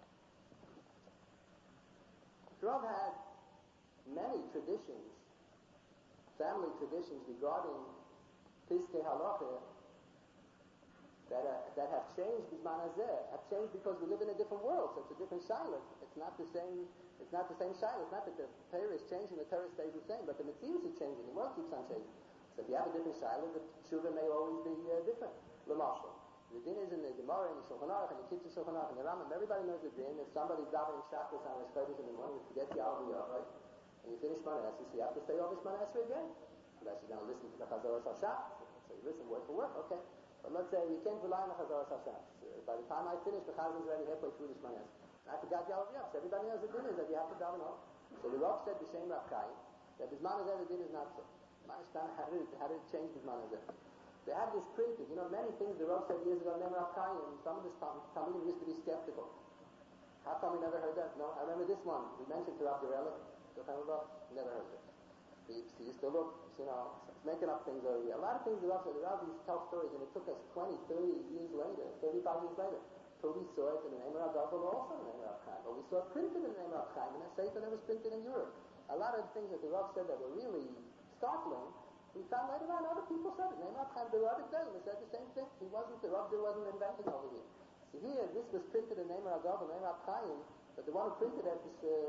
Rav had many traditions, family traditions regarding Piskei Halacha, that have changed Bisman Hazeh, have changed because we live in a different world, so it's a different shiloh. It's not the same shiloh. It's not that the Torah is changing, the Torah stays the same, but the Metzius is changing, the world keeps on changing. So if you have a different shiloh, the tshuva may always be different. L'mashal. The din is in the Gemara, in the Shulchan Aruch, and the Kitzur Shulchan Aruch, and the Rambam. Everybody knows the din. If somebody's davening Shabbos on Rosh Chodesh in the morning, you forget the Aliyah, right? And you finish Shemona Esrei, so you have to say over Shemona Esrei again. Unless you're going to listen to the Chazoros HaShabbos. So you listen word for word, okay. But let's say you can't rely on the Chazoros HaShabbos. By the time I finish, the Chazan's already halfway through the Shemona Esrei. I forgot the Aliyah, so everybody knows the din is that you have to daven over. So the Rav said, B'Shem Rav Chaim, that Bisman Hazeh, the din is not so. Manishtan how did it change Bisman Hazeh? They have this printed. You know, many things the Rav said years ago, never Rav Chaim, some of this Talmidim used to be skeptical. How come we never heard that? No, I remember this one. We mentioned to Rav Gerelli, never heard it. He used to look, making up things over here. A lot of things the Rav said, the Rav used to tell stories, and it took us 20, 30 years later, 35 years later, till we saw it in the name of Rav Dovah, also in the name of Rav Chaim. But we saw it printed in the name of Rav Chaim, and a sefer that was printed in Europe. A lot of the things that the Rav said that were really startling, we found later on other people said it. Name of Chaim, the Rav Dovah said the same thing. The Rav wasn't inventing over here. So here, this was printed in the name of Rav Dovah, the name of Rav Chaim, but the one who printed it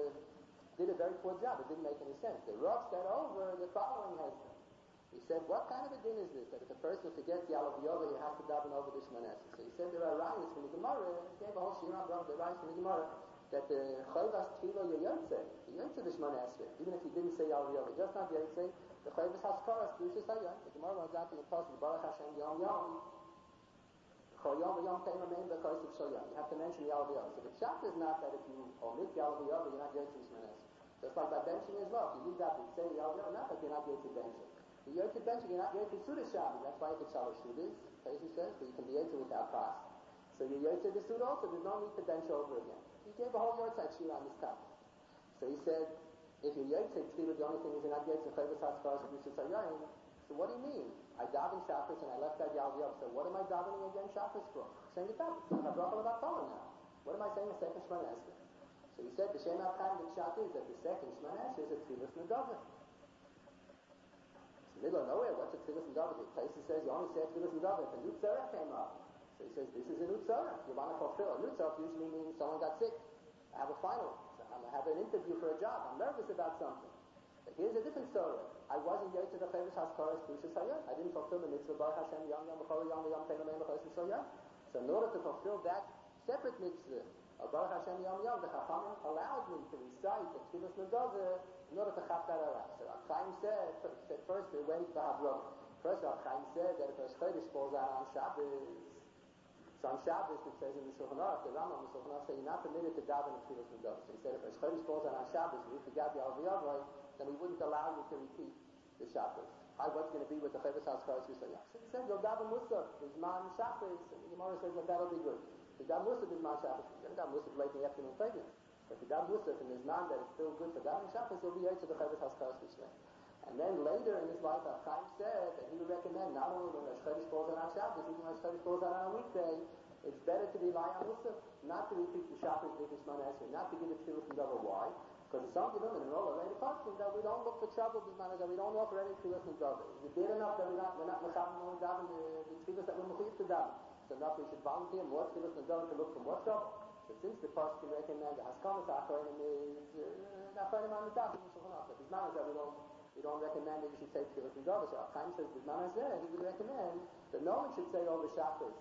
did a very poor job. It didn't make any sense. The Rav said over the following husband. He said, what kind of a din is this? That if a person forgets Yalav Yoga, he has to daven over the Shemona Esrei. So he said there are rayos from the Gemara, and he gave a whole shirah of the rayos from the Gemara, that the Chayvas Tfilo Yoyotze, the Yotze the Shemona Esrei, even if he didn't say Yalav Yoga, just not Yotze, the Chayvas Haskaras, Dushas Hayah. The Gemara runs out to the Pasuk, Baruch Hashem Yom Yom, Chol Yom Yom Teim Amein B'Kois of Shal Yom. You have to mention Yalav Yoga. So the pshat is not that if you omit Yalav Yoga, you're not Yotze the Shemona Esrei. Just like by benching as well. If you leave out to say Yalav Yoga, not that you're not Yotze benching. The Yotze benching, you're not Yotze Suda Shabbos. That's why you can Shalosh Sudas, Casey says, but you can be Yotze without Pas. So you're Yotze the Suda also, there's no need to bench over again. He gave a whole Yortzeit Shir on this topic. So he said, if you're Yotze Tefillah, the only thing is you're not Yotze Chayvus HaSkaras and Dushas Hayah. So what do you mean? I daven Shabbos and I left out Yalav Yoga. So what am I davening again Shabbos for? Saying the topic. It's not a bracha about Torah now. What am I saying a second Shemona Esrei? So he said, the Shem HaChaim, the pshat is that the second Shemona Esrei is a Tfilas Nedavah. It's in the middle of nowhere. What's a Tfilas Nedavah? The place says you only say Tfilas Nedavah if a new tzarech came up. So he says, this is a new tzarech. You want to fulfill. A new tzarech usually means someone got sick. I have a final. So I'm going to have an interview for a job. I'm nervous about something. But here's a different tzarech. I wasn't yet to the Chayvus Haskaras Dushas Hayah. I didn't fulfill the mitzvah Baruch Hashem Yom Yom B'Chol Yom Yom Teim Amein B'Kois Shal Yom. So in order to fulfill that separate mitzvah of Baruch Hashem Yom Yom, the Chachamim allowed me to recite the Tfilas Nedavah in order to chap that around. So Rav Chaim said first they went to Havlov. First Rav Chaim said that if a Chodesh falls out on Shabbos, so on Shabbos it says in the Shulchan Aruch, the Rambam in the Shulchan Aruch said you're not permitted to daven the Tfilas Nedavah. So he said if a Chodesh falls out on Shabbos and you forgot the Aliyah, then we wouldn't allow you to repeat the Shabbos. What's going to be with the Chayvus HaSkaras Yisrael? So he said you'll daven Musaf, Bizman Shabbos, and the Gemara says that that'll be good. If you daven Musaf Bizman Shabbos, you're going to daven Musaf late in the afternoon pregnant. But if you daven Musaf and there's none that is still good for davening Shabbos, you'll be able to the Chayvus HaSkaras Yisrael. And then later in his life, Rav Chaim said that he would recommend not only when Rosh Chodesh falls out on Shabbos, even when Rosh Chodesh falls out on a weekday, it's better to rely on Musaf, not to repeat the Shabbos with the Shemona Esrei, not to give it Tfilas Nedavah. Why? Because some of them in all already posting that we don't look for trouble with Bisman Hazeh, we don't offer any Tfilas Nedavah. We did enough that we're not Mechavim when we daven the Tfilas that we're Mechuyev to daven. So enough we should volunteer more Tfilas Nedavah to look for more trouble. So since the pasuk can recommend the Haskamas Achronim is Achronim on the daven, Bisman Hazeh we don't recommend that you should say Tfilas Nedavah. So Rav Chaim says Bisman Hazeh he would recommend that no one should say over Shabbos.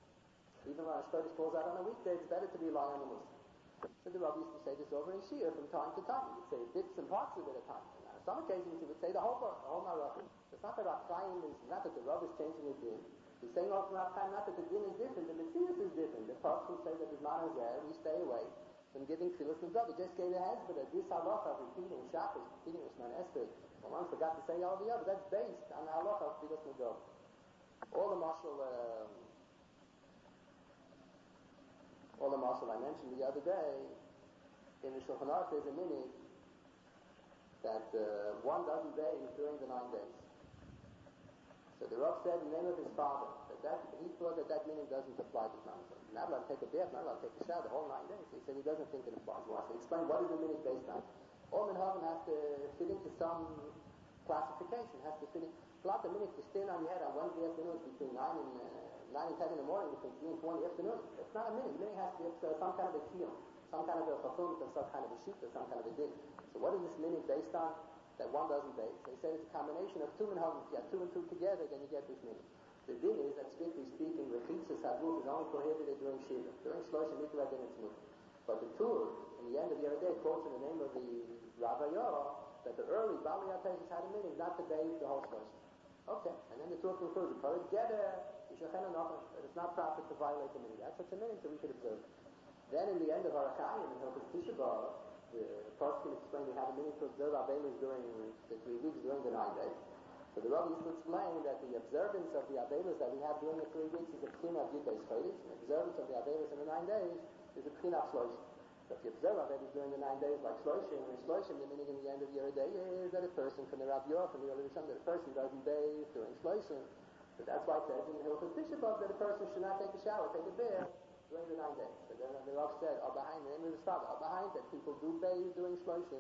Even when a Chodesh falls out on a weekday, it's better to rely on the Muslim. So the Rabbi used to say this over in Shir from time to time. He would say bits and parts of it at times. And on some occasions he would say the whole Marach. It's not that Rav Chaim is, not that the Rabbi is changing his din. He's saying also Rav Chaim not that the din is different, the Metzius is different. The Pasuk will say that Bisman Hazeh, we stay away from giving Tfilas Nedavah. Just gave a hezbollah that this halacha of repeating Shabbos, repeating Shemona Esrei. Well, one forgot to say all the other. That's based on the halacha of Tfilas Nedavah. All the marshal I mentioned the other day, in the Shulchan Aruch there's a minute that one doesn't bathe during the 9 days. So the Rav said in the name of his father that he thought that minute doesn't apply to Bisman Hazeh. Not allowed to take a bath, not allowed to take a shower the whole 9 days. He said he doesn't think it applies. Why? So he explained what is the minute based on. All minhagim has to fit into some classification, has to fit in. It's not the minute to stand on your head on Wednesday afternoon between 9 and 9 and 10 in the morning between 3 and 4 in the afternoon. It's not a minute. The minute has to be some kind of a kiyum, some kind of a fulfillment of some kind of a sheet or some kind of a din. So what is this minute based on that one doesn't base? They said it's a combination of two and hum. If you have two and two together, then you get this minute. The din is that, strictly speaking, rechitzas hadluf is only prohibited during Shiva. During Shlosh and Mikra, then it's mutter. But the Tur, in the end of the other day, quotes in the name of the Ravayo that the early Bali Atezis had a minute not to bathe the whole Shlosh. Okay, and then the Tur concludes, that it's not proper to violate the minute. That's such a minute that we should observe. Then in the end of Arachayim, in Hilchos Tisha B'Av, the Pasuk explained we have a minute to observe our Avelis during the 3 weeks, during the 9 days. So the Rabbi used to explain that the observance of the Avelis that we have during the 3 weeks is a Pchina of Yudbeis Chodesh. The observance of the Avelis in the 9 days is a Pchina of Shloshim. So if you observe Avelis during the 9 days like Shloshim, and Shloshim, the meaning in the end of the day is that a person, from the Rabbi Yoch and the early Rishon, that a person doesn't bathe during Shloshim. So that's why it says in the Hilchos Tisha B'Av that a person should not take a shower, take a bath during the 9 days. But then the Rav said, behind the name of his father, behind that people do bathe during Shloshim.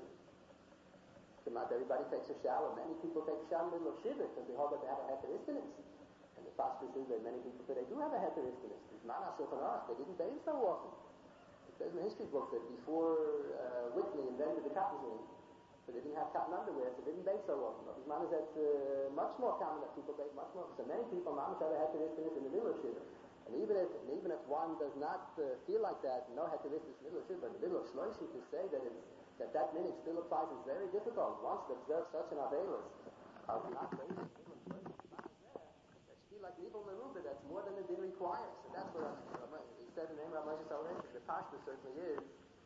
Not everybody takes a shower. Many people take a shower in the middle of Shiva because they hold that they have a heteristinus. And the Pashtus is that many people today do have a heteristinus. It's not a Shulchan Aruch. They didn't bathe so often. It says in the history book that before Whitney invented the cotton gin, so they didn't have cotton underwear, so they didn't bathe so often. But his man is that's much more common that people bathe much more. So many people, mamash, have a heteristinus in the middle of Shiva. And even if one does not feel like that, no heteristinus in the middle of Shiva, but in the middle of Shloshim to say that it's that minute still applies is very difficult. Once to observe such an Avelis of not bathing in the middle of Shloshim, that should be like Nibel Meruba, that's more than the din requires. And that's what he said in the name of Rav Moshe Salvation. The Pashtus certainly is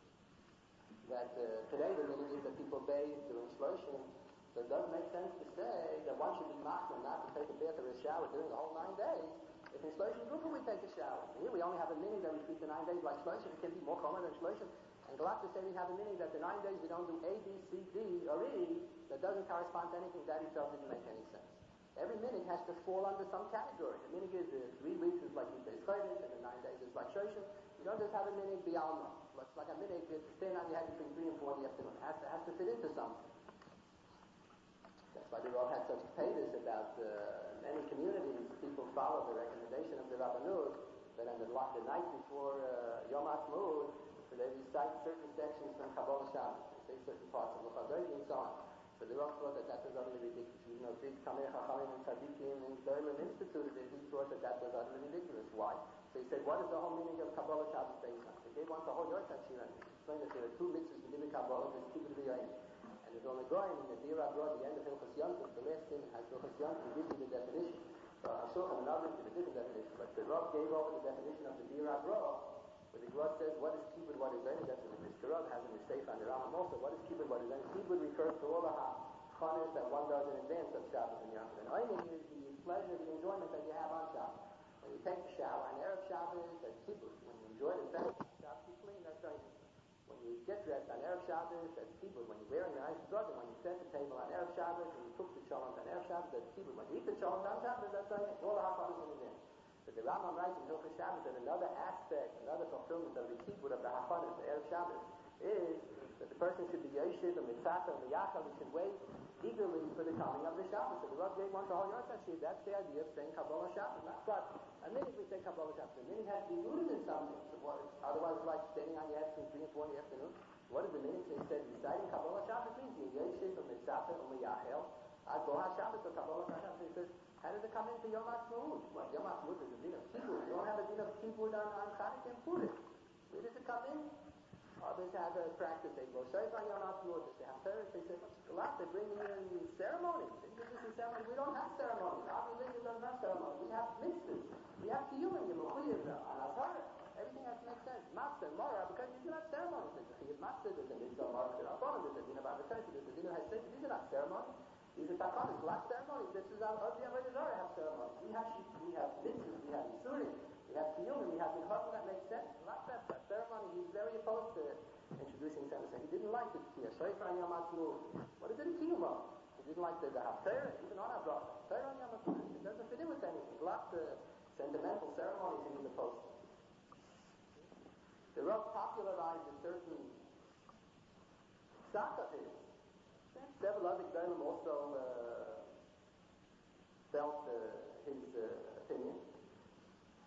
that today the minute is that people bathe during Shloshim. So it does make sense to say that one should be machmir not to take a bath or a shower during the whole 9 days. If in Shloshim Grupa we take a shower. Here we only have a minute that we keep the 9 days like Shloshim. It can be more common than Shloshim. And Galak to say we have a meaning that the 9 days we don't do A, B, C, D, or E, that doesn't correspond to anything. That itself didn't make any sense. Every minute has to fall under some category. The minute is 3 weeks is like Yudbeis Chodesh, and the 9 days is like Shoshim. You don't just have a minute beyond that. It's like a minute to stand on your head between 3 and 4 in the afternoon. It has to fit into something. That's why the Rav had such pathos about many communities. People follow the recommendation of the Rabbanut that on the night before Yom HaAtzmaut, so they recite certain sections from Kabbalah Shabbos. They say certain parts of L'Chadosh and so on. So the Rav thought that was utterly ridiculous. You know, big Tamei Chachamim and Tzadikim and Doilim instituted it. He thought that was utterly ridiculous. Why? So he said, what is the whole meaning of Kabbalah Shabbos based on? They gave one to whole Yortzat Shira. He explained that there are 2 mitzvahs within the Kabbalah. There's Kibbutz V'Yoyim. And there's only going in the Dira Bra, the end of Hilchos Yontif, the last thing has Hilchos Yontif, gives you the definition. So Hashulchan and others give a different definition. But the Rav gave over the definition of the Dira Bra. Where the Gemara says, what is kibbud, what is any? That's what the Mr. Rav has in his Sefer on the Rambam also. What is kibbud, what is any? Kibbud refers to all the chanes that one does in advance of Shabbos and Yom Tov. And Oining is the pleasure, the enjoyment that you have on Shabbos. When you take a shower on Erev Shabbos, that's kibbud. When you enjoy the benefit of Shabbos, you clean, that's Oining. When you get dressed on Erev Shabbos, that's kibbud. When you're wearing your nice brother, when you set the table on Erev Shabbos, when you cook the cholent on Erev Shabbos, that's kibbud. When you eat the cholent on Shabbos, that's Oining. All the chanes in advance. But the Rambam writes in Hilchos Shabbos that another aspect, another fulfillment of the kibbud of the hachanas, the Erev Shabbos, is that the person should be yoshiv and mitzvah and miyachal. He should wait eagerly for the coming of the Shabbos. So the Rav gave one to whole Yortzat Shir. That's the idea of saying Kabbalah Shabbos. Not but a minute we say Kabbalah Shabbos. A minute has to be rooted in something. Otherwise, it's like standing on your head between 3 and 4 in the afternoon. What is the minute? So he said, reciting Kabbalah Shabbos means you're yoshiv and mitzvah and miyachal. Adboha Shabbos or Kabbalah Shabbos. So he says, how does it come into Yom HaAtzmaut? Well, Yom HaAtzmaut is a din of kibbud. You don't have a din of kibbud on Chanukah and Purim. Where does it come in? Others have a practice. They go shayf on Yom HaAtzmaut. They have Torah. They say, a lot. They bring in ceremonies. Introducing ceremonies. We don't have ceremonies. Our religion doesn't have ceremonies. We have mitzvahs. We have kiyum. You mechuyev on Azara. Everything has to make sense. Matzah, Mora, because these are not ceremonies. There's a chiyuv matzah. There's a mitzvah Mora. There's a din of Avotah. There's a din of Hesed. These are not ceremonies. These are takanas, black ceremonies. This is our Odi Avodah Zarah have ceremonies. We have mitzvahs, we have Yisurim, we have Kiyum, we have Minchot that makes sense. Not that ceremony. He's very opposed to introducing ceremony. He didn't like it. Shayfa on Yom HaAtzmaut. What is it a Kiyum of? He didn't like the Haftarah, even on our brother. Haftarah on Yom HaAtzmaut. It doesn't fit in with anything. Block the sentimental ceremonies he was opposed to. The Rav popularized a certain psak of his. Several other Gedolim also felt his opinion.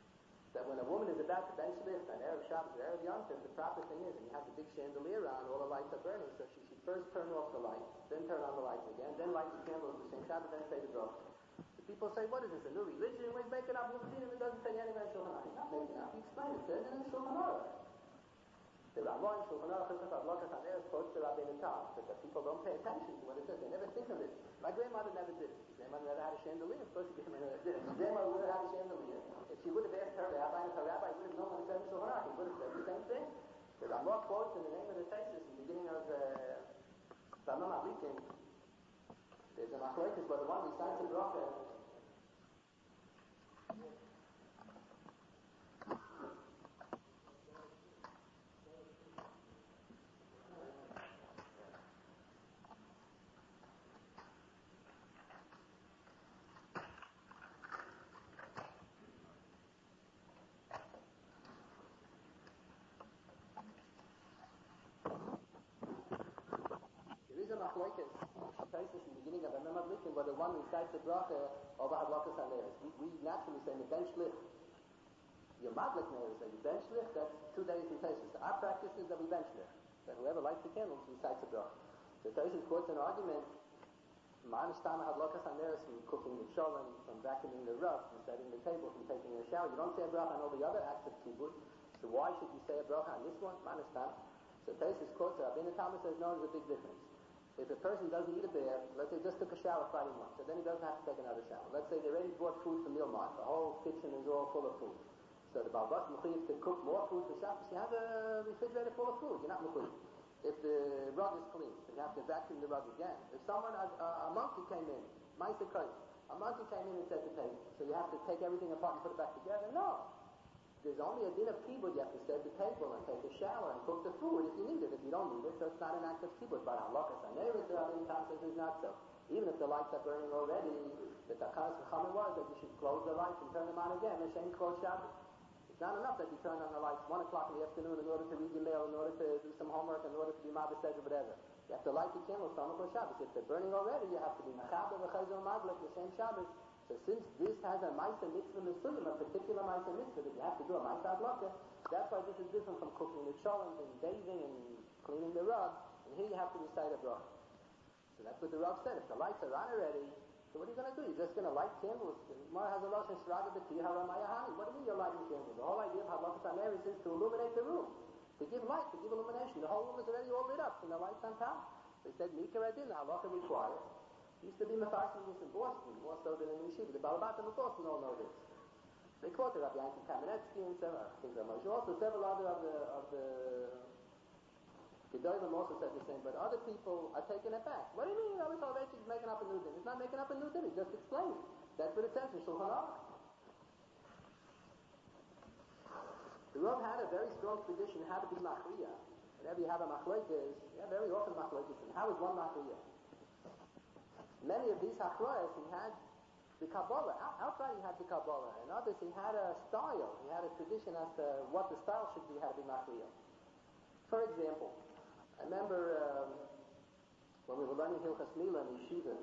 when a woman is about to bench lift on Erev Shabbos or Erev Yom Tov, the proper thing is, and you have the big chandelier on, all the lights are burning, so she should first turn off the lights, then turn on the lights again, then light the candles the same Shabbos, then say the bracha. The people say, what is this, a new religion? We're making up routine, it doesn't say anywhere in Shulchan Aruch. He's not making up, he explained it, says it in Shulchan Aruch. The Ramah in Shulchan Aruch, Hilchos Hadlakas HaNeros, quotes the Rabbeinu Tam, that the people don't pay attention to what it says. They never think of it. My grandmother never did it. His grandmother never had a chandelier. Of course, his grandmother did it. His grandmother would have had a chandelier. If she would have asked her rabbi, and her rabbi would have known what it says in Shulchan Aruch, he would have said the same thing. The Ramah quotes in the name of the Tesis, in the beginning of Ramah Mavlikin, there's a machlokes where the one recites a bracha. In the beginning of the Ramah Mavlikin, where the one recites the bracha over Hadlakas HaNeros. We naturally say in the bench lift. Your Madlik Neros say the bench lift, that's 2 days in Tesis. Our practice is that we bench lift. That whoever lights the candles recites the bracha. So Tesis quotes an argument, Ma'anistana Hadlakas HaNeros, from cooking the sholem, from vacuuming the rug, from setting the table, from taking a shower. You don't say a bracha on all the other acts of kibbutz. So why should you say a bracha on this one? Ma'anistana. So Tesis quotes Rabbeinu Tam says, no, there's a big difference. If a person doesn't eat a bear, let's say just took a shower Friday morning, so then he doesn't have to take another shower. Let's say they already bought food from Meal Mart. The whole kitchen is all full of food. So the Baal Bas Mechuyev to cook more food for Shabbos. You have a refrigerator full of food. You're not Mechuyev. If the rug is clean, so you have to vacuum the rug again. If someone, a monkey came in, Ma'aser Kodesh, a monkey came in and set the table, so you have to take everything apart and put it back together? No. There's only a din of kibbutz. You have to set the table and take a shower and cook the food if you need it. If you don't need it, so it's not an act of kibbutz. But Hadlakas HaNeros, the Rabbeinu Tam says, is not so. Even if the lights are burning already, the Takanas Chachamim was that you should close the lights and turn them on again. Hashem close Shabbos. It's not enough that you turn on the lights 1 o'clock in the afternoon in order to read your mail, in order to do some homework, in order to be Mabasej or whatever. You have to light the candles from Shabbos. If they're burning already, you have to be Mechaber v'Chayzer Madlik the same Shabbos. So since this has a Ma'aser Mitzvah Mesuyim, a particular Ma'aser Mitzvah that you have to do a Ma'aser Hadlaka, that's why this is different from cooking the cholent and bathing and cleaning the rug. And here you have to recite a bracha. So that's what the Rav said. If the lights are on already, so what are you going to do? You're just going to light candles. The Gemara has a Lashon Shraga B'Ti Haramayahani. What do you mean you're lighting candles? The whole idea of Hadlakas HaNeros is to illuminate the room, to give light, to give illumination. The whole room is already all lit up, and the lights on top. They said Mikra Adin, the halacha requires. Used to be Mefarshim this in Boston, more so than in Yeshiva. The Balabatim of Boston all know this. They quoted Rabbi Yankin Kamenetsky and several, I think also several other of the Gedolim also said the same, but other people are taken aback. What do you mean Rabbi Soloveitchik is making up a new din? He's not making up a new din, he just explained it. That's what it says in Shulchan Aruch. The Rav had a very strong tradition how to be machriya. Whenever you have a machlokes, very often machlokes, and how is one machriya? Many of these hachrayas, he had the Kabbalah. Outright he had the Kabbalah. And others, he had a style. He had a tradition as to what the style should be, how to be machriya. For example, I remember when we were learning Hilchas Mila in Yeshiva,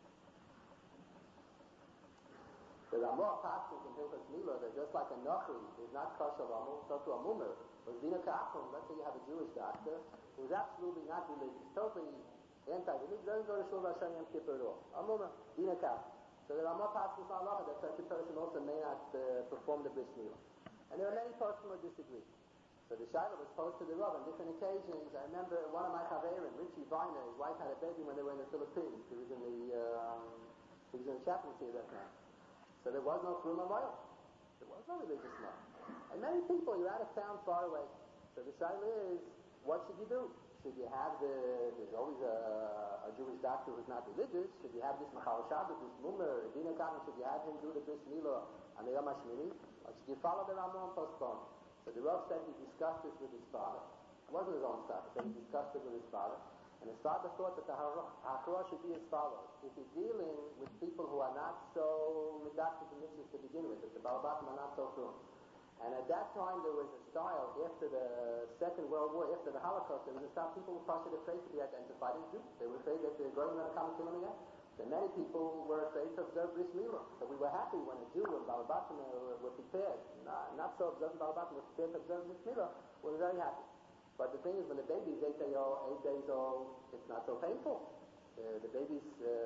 the Ramah passes in Hilchas Mila that just like a Nachri is not kosher Ramah, so to a Mummer, was Dina Ka'achron. Let's say you have a Jewish doctor who's absolutely not religious, totally anti-religious, doesn't go to Shul Hashem Yom Kippur at all. A Mummer, Dina Ka'achron. So the Ramah passes on Allah that such a person also may not perform the Bris Milah. And there are many poskim who disagree. So the Shaila was posed to the Rav on different occasions. I remember one of my Chaverim, Richie Viner, his wife had a baby when they were in the Philippines. He was in the chaplaincy at that time. So there was no Chulum HaMoyel. There was no religious law. And many people, you're out of town far away. So the Shaila is, what should you do? Should you have there's always a Jewish doctor who's not religious. Should you have this Machal Shabbat, this Mummer, Dina Ka'achron, should you have him do the Bris Milah on the Yom HaShmini? Or should you follow the Ramah and postpone? So the Rav said he discussed this with his father. It wasn't his own stuff, but he discussed it with his father. And his father thought that the Hachra should be as follows. If you're dealing with people who are not so medactic and mitzvahs to begin with, that the Balabatim are not so firm. And at that time there was a style, after the Second World War, after the Holocaust, there was a style, people were partially afraid to be identified as Jews. They were afraid that the Goyim were going to come and kill them again. then many people were afraid to observe Bris Milah. So we were happy when a Jew and Balabatim were prepared. Not so observant Balabatim were prepared to observe Bris Milah. We were very happy. But the thing is, when the baby is 8 days old, it's not so painful. The baby's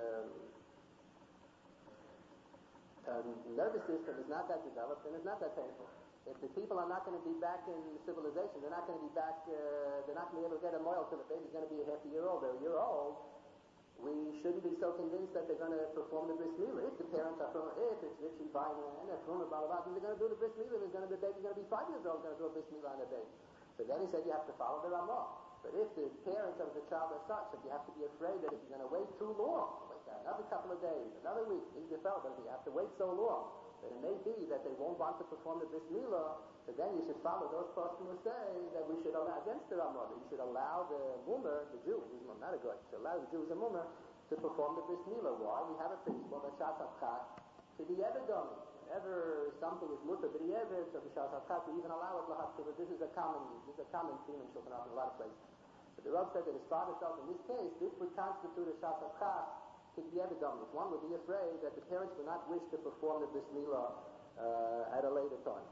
nervous system is not that developed, and it's not that painful. If the people are not going to be back in civilization, they're not going to be back, they're not going to be able to get a moil till the baby's going to be half a year old. They're a year old. We shouldn't be so convinced that they're going to perform the bris milah. If the parents are from, if it's rich and fine and they're from about they're going to do the bris milah. The baby's going to be 5 years old, going to do a bris milah on the baby. So then he said you have to follow the Ramah. But if the parents of the child are such that you have to be afraid that if you're going to wait too long, like another couple of days, another week, things develop, but if you have to wait so long, then it may be that they won't want to perform the bris milah. So then you should follow those poskim who say that we should allow, against the Ramah, that you should allow the mummer, the Jew, who's not a goy, you should allow the Jew who's a mummer to perform the bris milah. Why? We have a principle that Shas HaPchat to the Evedom. Whenever something is mutter to the Eved, so the Shas HaPchat, we even allow it lahatchila. This is a common theme in Shulchan Aruch in a lot of places. But the Rav said that his father felt in this case, this would constitute a Shas HaPchat to the Evedom. One would be afraid that the parents would not wish to perform the bris milah at a later time.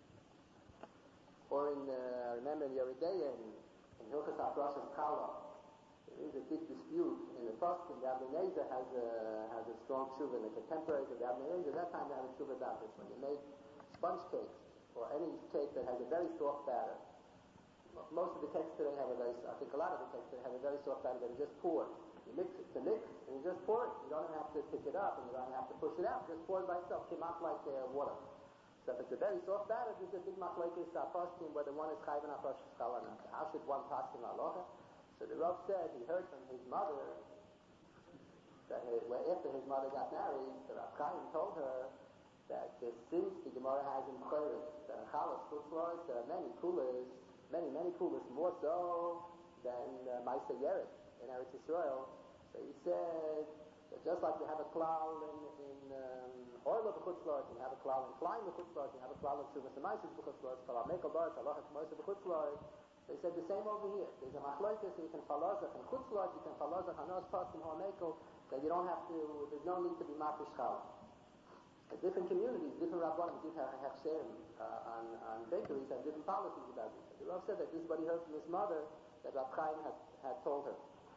Or in, I remember in Yeridea, in Hilchas HaPrashas Kala, there is a big dispute in the poskim. The Avnei Nezer has a strong tshuva, and the contemporaries of the Avnei Nezer, at that time they had a tshuva about this. When you make sponge cakes, or any cake that has a very soft batter, most of the cakes today have I think a lot of the cakes today have a very soft batter that is just poured. You mix it to mix, and you just pour it. You don't have to pick it up, and you don't have to push it out. Just pour it by itself. Came out like water. So if it's a very soft batter, there's a big machlokes poskim whether one is chayv and apash chala or not. How should one poskim halacha? So the Rav said he heard from his mother that after his mother got married, the Rav Chaim told her that since the Gemara has in Choros that in Chalas Chutzlaros there are many kulas, more so than Ma'aseh Yered in Eretz Yisrael. So he said that just like you have a klal in Orla b'chutzlaros, you have a klal in Klein b'chutzlaros, you have a klal in Shuvas and Ma'aseh b'chutzlaros, klal Mekel Baruch Halacha K'moseh b'chutzlaros. They said the same over here. There's a machlokes, you can falazach in chutzlaros, you can falazach anos paskim ha'mekel, that you don't have to. There's no need to be mafish chala. Different communities, different rabbanim, different hechsherim on bakeries have different policies about this. The Rav said that this is what he heard from his mother that Rav Chaim had told her.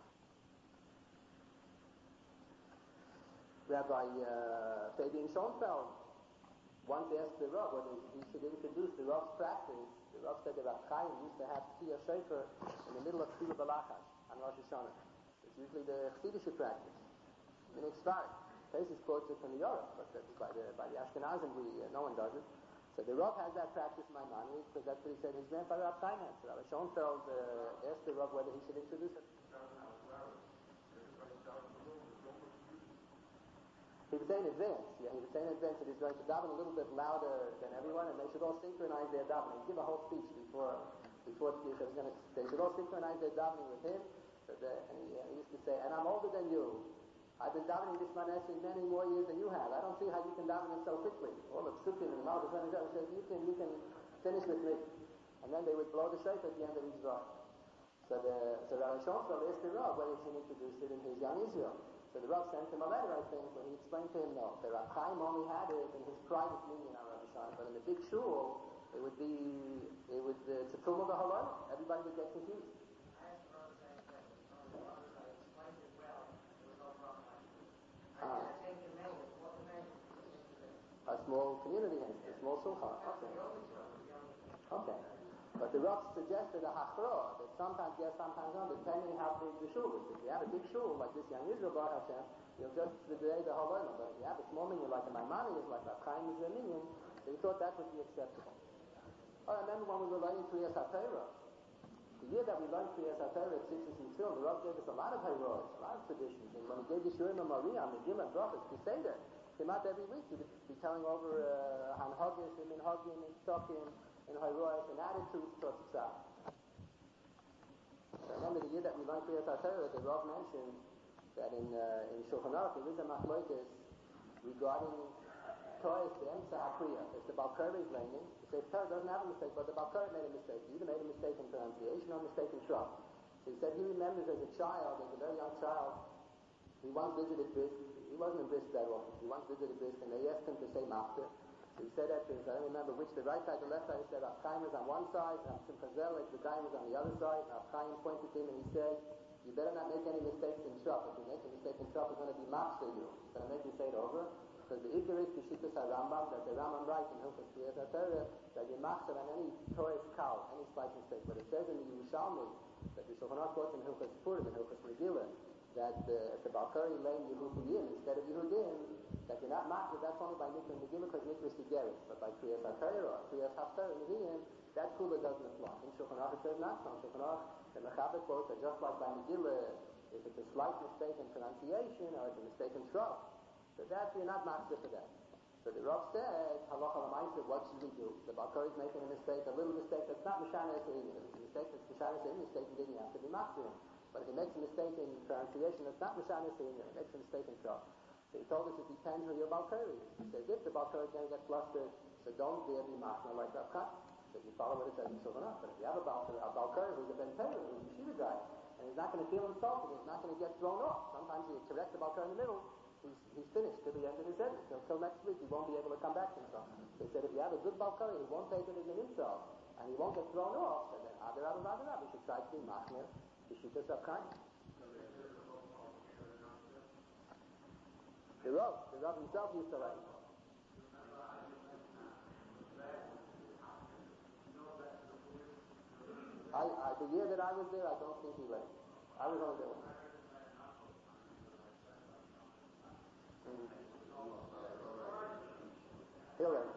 Rabbi Fabian Schoenfeld once asked the Rav whether he should introduce the Rav's practice. The Rav said that Rav Chaim used to have Tkiyah Shofar in the middle of Tefillah B'Lachash on Rosh Hashanah. It's usually the Chassidish practice. In Tzfar, Tesis quotes it from the Yorah, but by the Ashkenazim, no one does it. So the Rav has that practice in my mind because that's what he said his grandfather Rav Chaim had. So Rabbi Schoenfeld asked the Rav whether he should introduce it. He was saying in advance, that he's going to daven a little bit louder than everyone, and they should all synchronize their davening. Give a whole speech before the Yishuv. They should all synchronize their davening with him. And he used to say, and I'm older than you. I've been davening this Manesri many more years than you have. I don't see how you can daven it so quickly. All the psukim and the mouth of the says, you can finish with me. And then they would blow the shofar at the end of each drop. So Rabbi Schoenfeld asked the Rav whether he should introduce it in his Young Israel. So the Rav sent him a letter, I think, where he explained to him, no, the Rav Chaim only had it in his private union on Rosh Hashanah, but in the big shul, it's a film of the halal. Everybody would get confused. I asked the Rav saying that I explained it well, there was no problem. I think the name, what the name is. A small community, a small sulchan. Okay. But the Rav suggested a hachra, that sometimes yes, sometimes no, depending how big the shul is. If you have a big shul, like this Young Israel Baruch Hashem, you'll just today the whole learning. But if you have a small minion, like a Maimonides, like a Chaim is a minion, so he thought that would be acceptable. I remember when we were learning Kriyas HaTorah, the year that we learned Kriyas HaTorah at Sixes and Film, the Rav gave us a lot of heroes, a lot of traditions. And when he gave the Shurim and Maria on the Gil and Brachas, Crusader, came out every week. He would be telling over Han Hogish and Min Hogin and Stokin, and heroic and attitudes towards Tzad. I remember the year that we learned Kriyas HaTorah, the Rav mentioned that in Shulchan Aruch there is a machlokes regarding Toys the Emsa HaKriya. If the Balkar is learning, the Sefer Torah doesn't have a mistake, but the Balkar made a mistake. He either made a mistake in pronunciation or a mistake in Shra. So he said he remembers as a child, as a very young child, He once visited Brisk. He wasn't in Brisk that often. He once visited Brisk, and they asked him to say Machzor. So he said that, I don't remember which, the right side, the left side. He said, Rav Chaim was on one side, Rav Simcha Zelig, the guy was on the other side. Rav Chaim pointed to him and he said, you better not make any mistakes in Shop. If you make a mistake in Shop, it's going to be Machzor you. It's going to make you say it over. Because the Iker is Kishitas HaRambam, that the Rambam writes in Hilchos Kriyas HaTorah, that you Machzor on any Torah's cow, any slight mistake. But it says in the Yerushalmi, that the Shulchan Aruch quotes in Hilchos Purim, in Hilchos Megillah, that if the Balkari lame Yehudiyim instead of Yehudim, that you're not Machzor, that's only by Mikra Megillah, because Mikra is Tigeris. But by Kriyas HaTorah or Kriyas Haftarah Nevi'im, that Kula doesn't apply. In Shulchan Aruch it says not so. In Shulchan Aruch, the Mechaber quotes that just like by Megillah, if it's a slight mistake in pronunciation or it's a mistake in Shrof, so that you're not Machzor for that. So the Rav said, Halacha L'maaseh, what should we do? The Balkari is making a mistake, a little mistake that's not Mishanas Einin. If it's a mistake that's Mishanas Einin, mistake then you have to be Machzor. But if he makes a mistake in pronunciation that's not Mishanas Einin, he makes a mistake in Shrof. So he told us it depends who your Balkari is. He says if the Balkari is going to get flustered, so don't dare be Machzor like Rav Chaim. So you follow what it says in Shulchan Aruch. But if you have a Balkari who's a Ben Torah, who's a Yeshiva guy, and he's not going to feel insulted, he's not going to get thrown off. Sometimes you correct the Balkari in the middle, he's finished to the end of his sentence. Until next week, he won't be able to come back to himself. They said if you have a good Balkari, he won't take it as an insult, and he won't get thrown off, so then Adarab, we should try to be Machmir, Kishitas HaKaim. The Rav himself used to write. The year that I was there, I don't think he left. I was only there once. Hillary.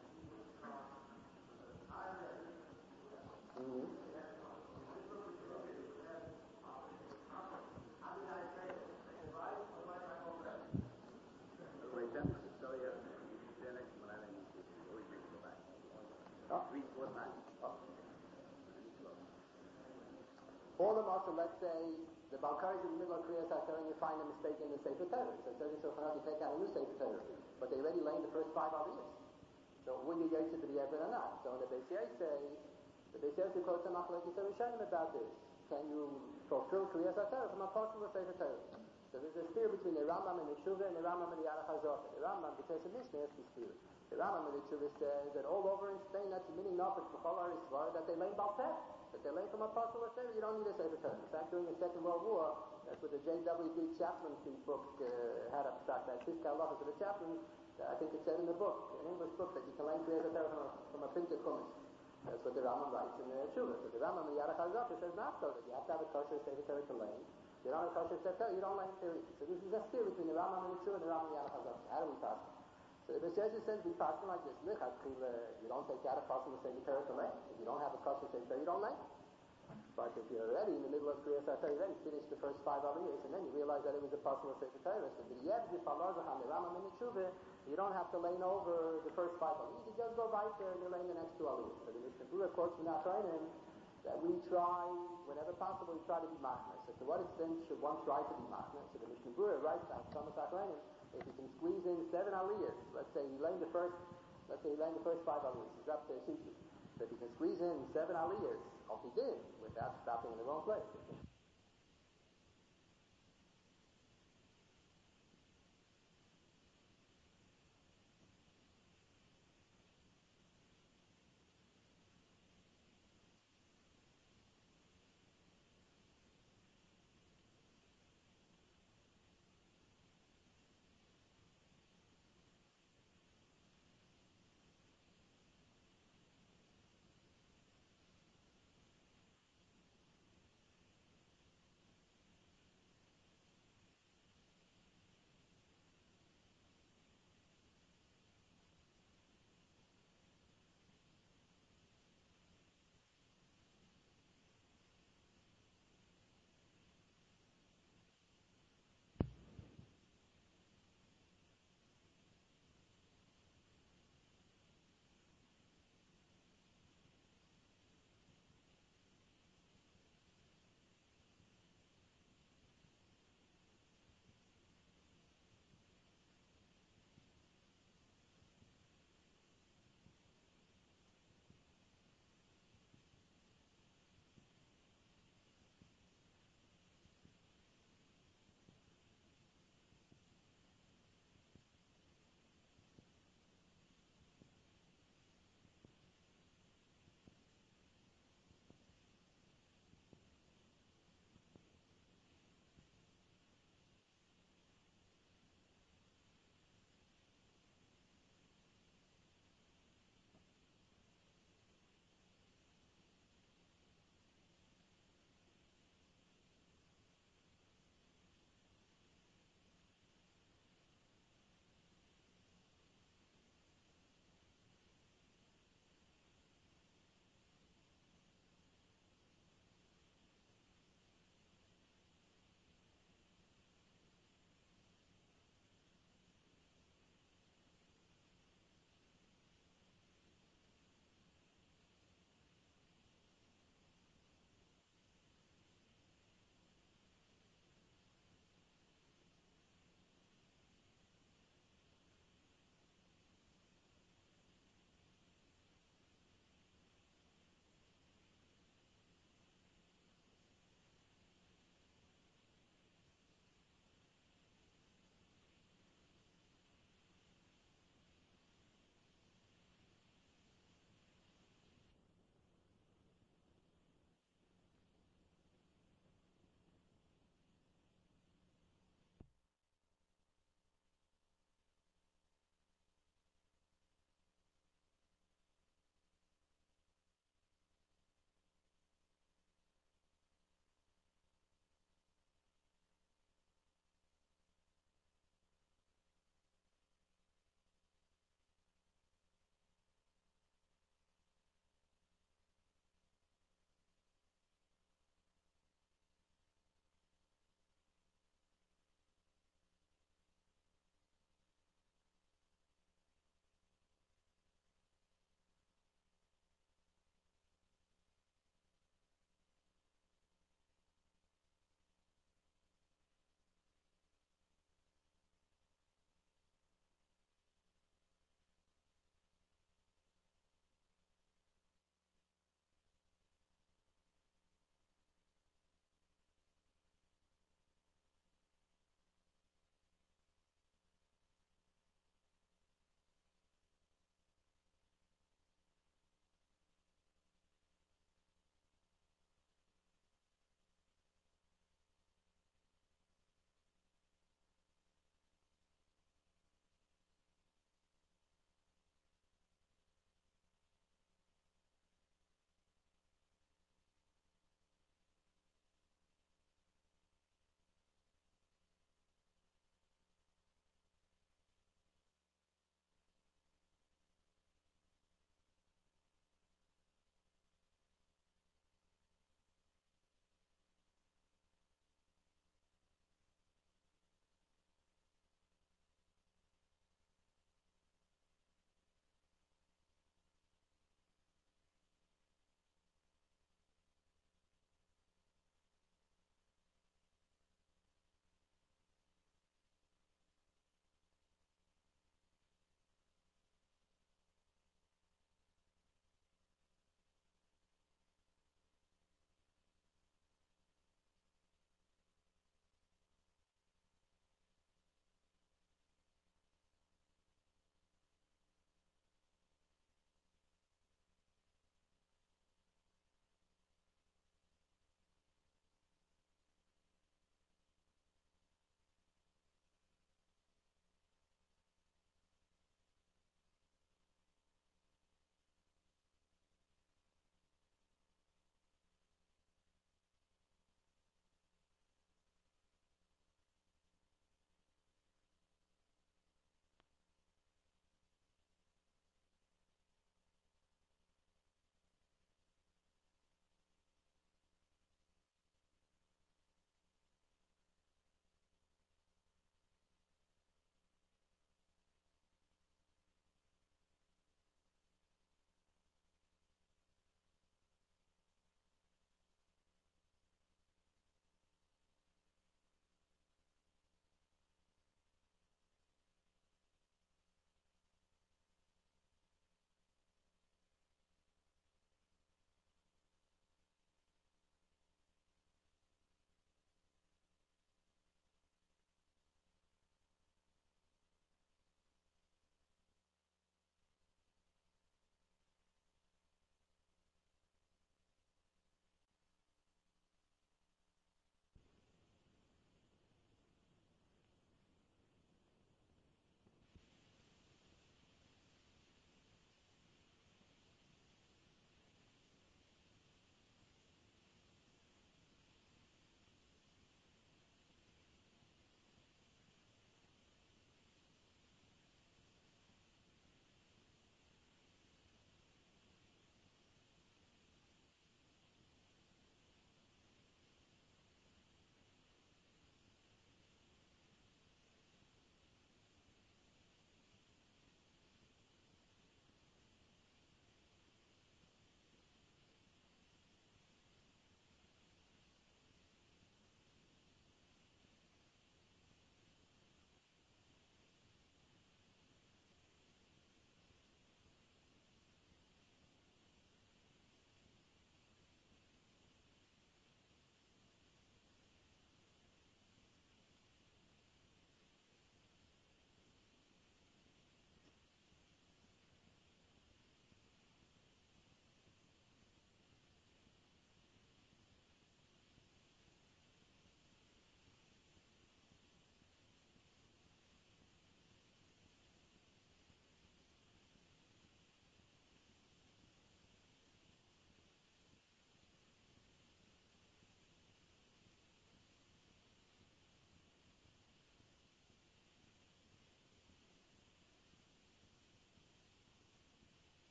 All of us, let's say, the Balkari is in the middle of Kriyas HaTorah and you find a mistake in the Sefer Torah. So it says in Shulchan Aruch, you take out a new Sefer Torah. But they already laid the first 5 aliyahs. So will you yotze to the Eved or not? So in the Beis Yosef quotes a Machlokes Rishonim about this. Can you fulfill Kriyas HaTorah from a portion of the Sefer Torah? So there's a spear between the Rambam and the Tshuva and the Rambam and the Yarach HaZohar. The Rambam, because of Mishnah, is the spear. The Rambam and the Tshuva says that all over in Spain, that's meaning Nafik B'chol Arisvar, that they lay Balpeh. That they lay from a parcel of Torah, you don't need a Sefer Torah. In fact, during the Second World War, that's what the J.W.D. chaplaincy book had up stock, that Fiskal Halachos of the chaplain. I think it said in the book, an English book, that you can lay Kriyas HaTorah from a Pinta Chumash. That's what the Rambam writes in the Tshuva. So the Rambam in the Yarach HaZohar says not so, that you have to have a kosher Sefer Torah to lay. If you don't have a kosher Sefer Torah, you don't lay period. So this is a steer between the Rambam and the Tshuva and the Rambam and the Yarach HaZohar. How do we pass it? So the Beis Yosef says we pass it like this. You don't take out a parcel of Sefer Torah to lay. If you don't have a kosher Sefer Torah, you don't lay. But if you're already in the middle of Kriyas HaTorah, you already finished the first 5 aliyahs, and then you realize that it was a parcel of Sefer Torah. So the Yevzif HaLazacham, the Rambam and the Tshuva, you don't have to lane over the first 5 aliyahs. You just go right there and you lane the next 2 aliyahs. So the Mishnah Berurah quotes from Achronim that we try, whenever possible, we try to be Machmir. So to what extent should one try to be Machmir? So the Mishnah Berurah writes down some of Achronim, if you can squeeze in 7 aliyahs, let's say he laned the first 5 aliyahs, he's up to Shishis. So if you can squeeze in 7 aliyahs, off he did, without stopping in the wrong place.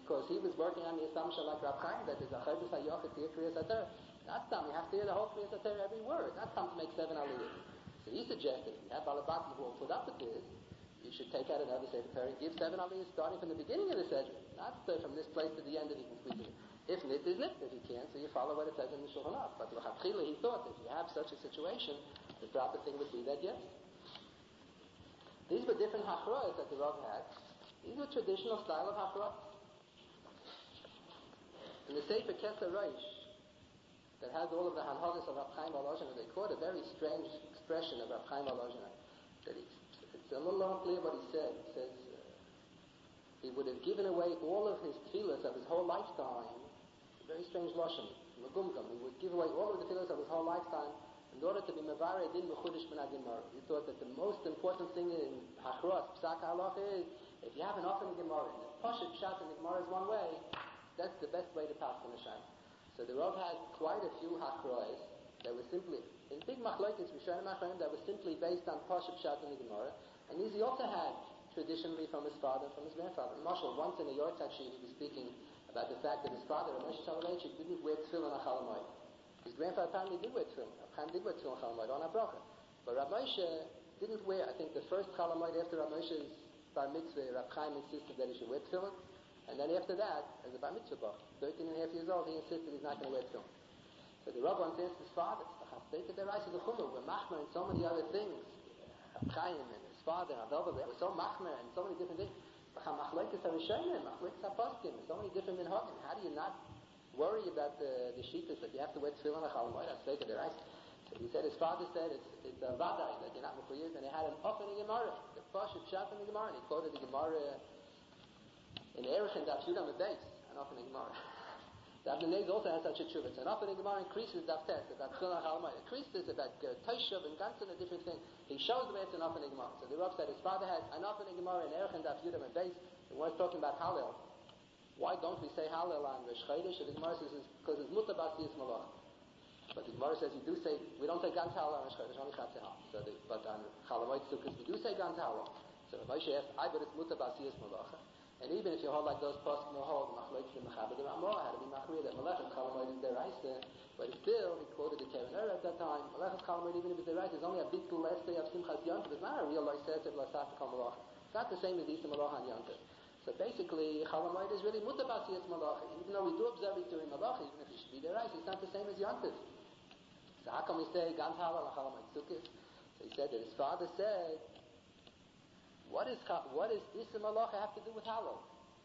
because he was working on the assumption like Rab Chaim that there's a Chayvus HaYochid to hear Kriyas HaTorah. Not some, you have to hear the whole Kriyas HaTorah, every word. Not some to make 7 aliyahs. So he suggested, if you have Balabatim who will put up with this, you should take out another Sefer Torah and give 7 aliyahs starting from the beginning of the Sedra, not from this place to the end if you can squeeze it. If nit is nit, if you can't, so you follow what it says in the Shulchan Aruch. But l'chatchila he thought that if you have such a situation, the proper thing would be that yes. These were different hachrayos that the Rav had. These were traditional style of hachrayos. In the Sefer Keser Reish, that has all of the hanhagos of Rab Chaim Volozhin, they quote a very strange expression of Rab Chaim Volozhin. That it's a little unclear what he said. He says he would have given away all of his tefillas of his whole lifetime. Very strange lashon. Megumgam. He would give away all of the tefillas of his whole lifetime in order to be mevarei din mechudesh min Gemara. He thought that the most important thing in hachros psak halacha is if you have an offer in Gemara, and the pashut pshat in the Gemara is one way, that's the best way to pass the Hashem. So the Rav had quite a few hachros that were simply in big machlokes, Rishonim Achronim, that were simply based on pashut pshat in the Gemara, and these he also had traditionally from his father, from his grandfather. Marshall, once in a Yortzak sheet, he was speaking about the fact that his father, Moshe Soloveitchik, didn't wear tefillin on Chol Hamoed. His grandfather apparently did wear tefillin. Chaim did wear tefillin on Chol Hamoed on Abracha. But Rav Moshe didn't wear, I think the first Chol Hamoed after Rav Moshe's bar mitzvah, Rav Chaim insisted that he should wear tefillin. And then after that, as a bar mitzvah bar, 13 and a half years old, he insisted he's not going to wear tefillin. So the Rav once asked his father, we're machmer and so many other things. Rav Chaim and his father, Adova, they were so machmer and so many different things. So many different minhagim. How do you not worry about the shittas that you have to wear tefillin on Chol Hamoed? So he said his father said it's a vaday that you're not mechuyev, and he had an off in the Gemara, the pashut pshat in the Gemara, and he quoted the Gemara in Erech and Daf Yudam Beis, an off in the Gemara. The Abnei also has such a tshuva. It's an off in the Gemara increases Daf Tes about tefillin on Chol Hamoed. Increases about Toshav and Ganson, a different thing. He shows the way it's an off in the Gemara. So the Rav said his father had an off in the Gemara in Erech and Daf Yudam Beis. And we're talking about Hallel. Why don't we say Hallel on Rosh Chodesh? The Gemara says it's because it's mutar b'asiyas malach. But the Gemara says we don't say Gans Hallel on Rosh Chodesh, only Chatzei Hallel. But on Chol Hamoed Sukkos we do say Gans Hallel. So Moshe asked, but it's mutar b'asiyas malach. And even if you hold like those poskim will hold machlokes the mechaber the Ramah had to be machmir that Malachas Chol Hamoed is deraisa, but still he quoted the Keren at that time. Malachas Chol Hamoed, even if it's deraisa, is only a big less day of Simchas Yontif. It's not a real loiset of Lasat Kol Malach. It's not the same as Yisra Malach on Yontif. So basically, Chol Hamoed is really mutar b'asiyas malach. Even though we do observe it during Malach, even if it should be deraisa, it's not the same as Yontif. So how can we say Gans Hallel on Chol Hamoed Sukkos? So he said that his father said, what does Yisra Malach have to do with Hallel?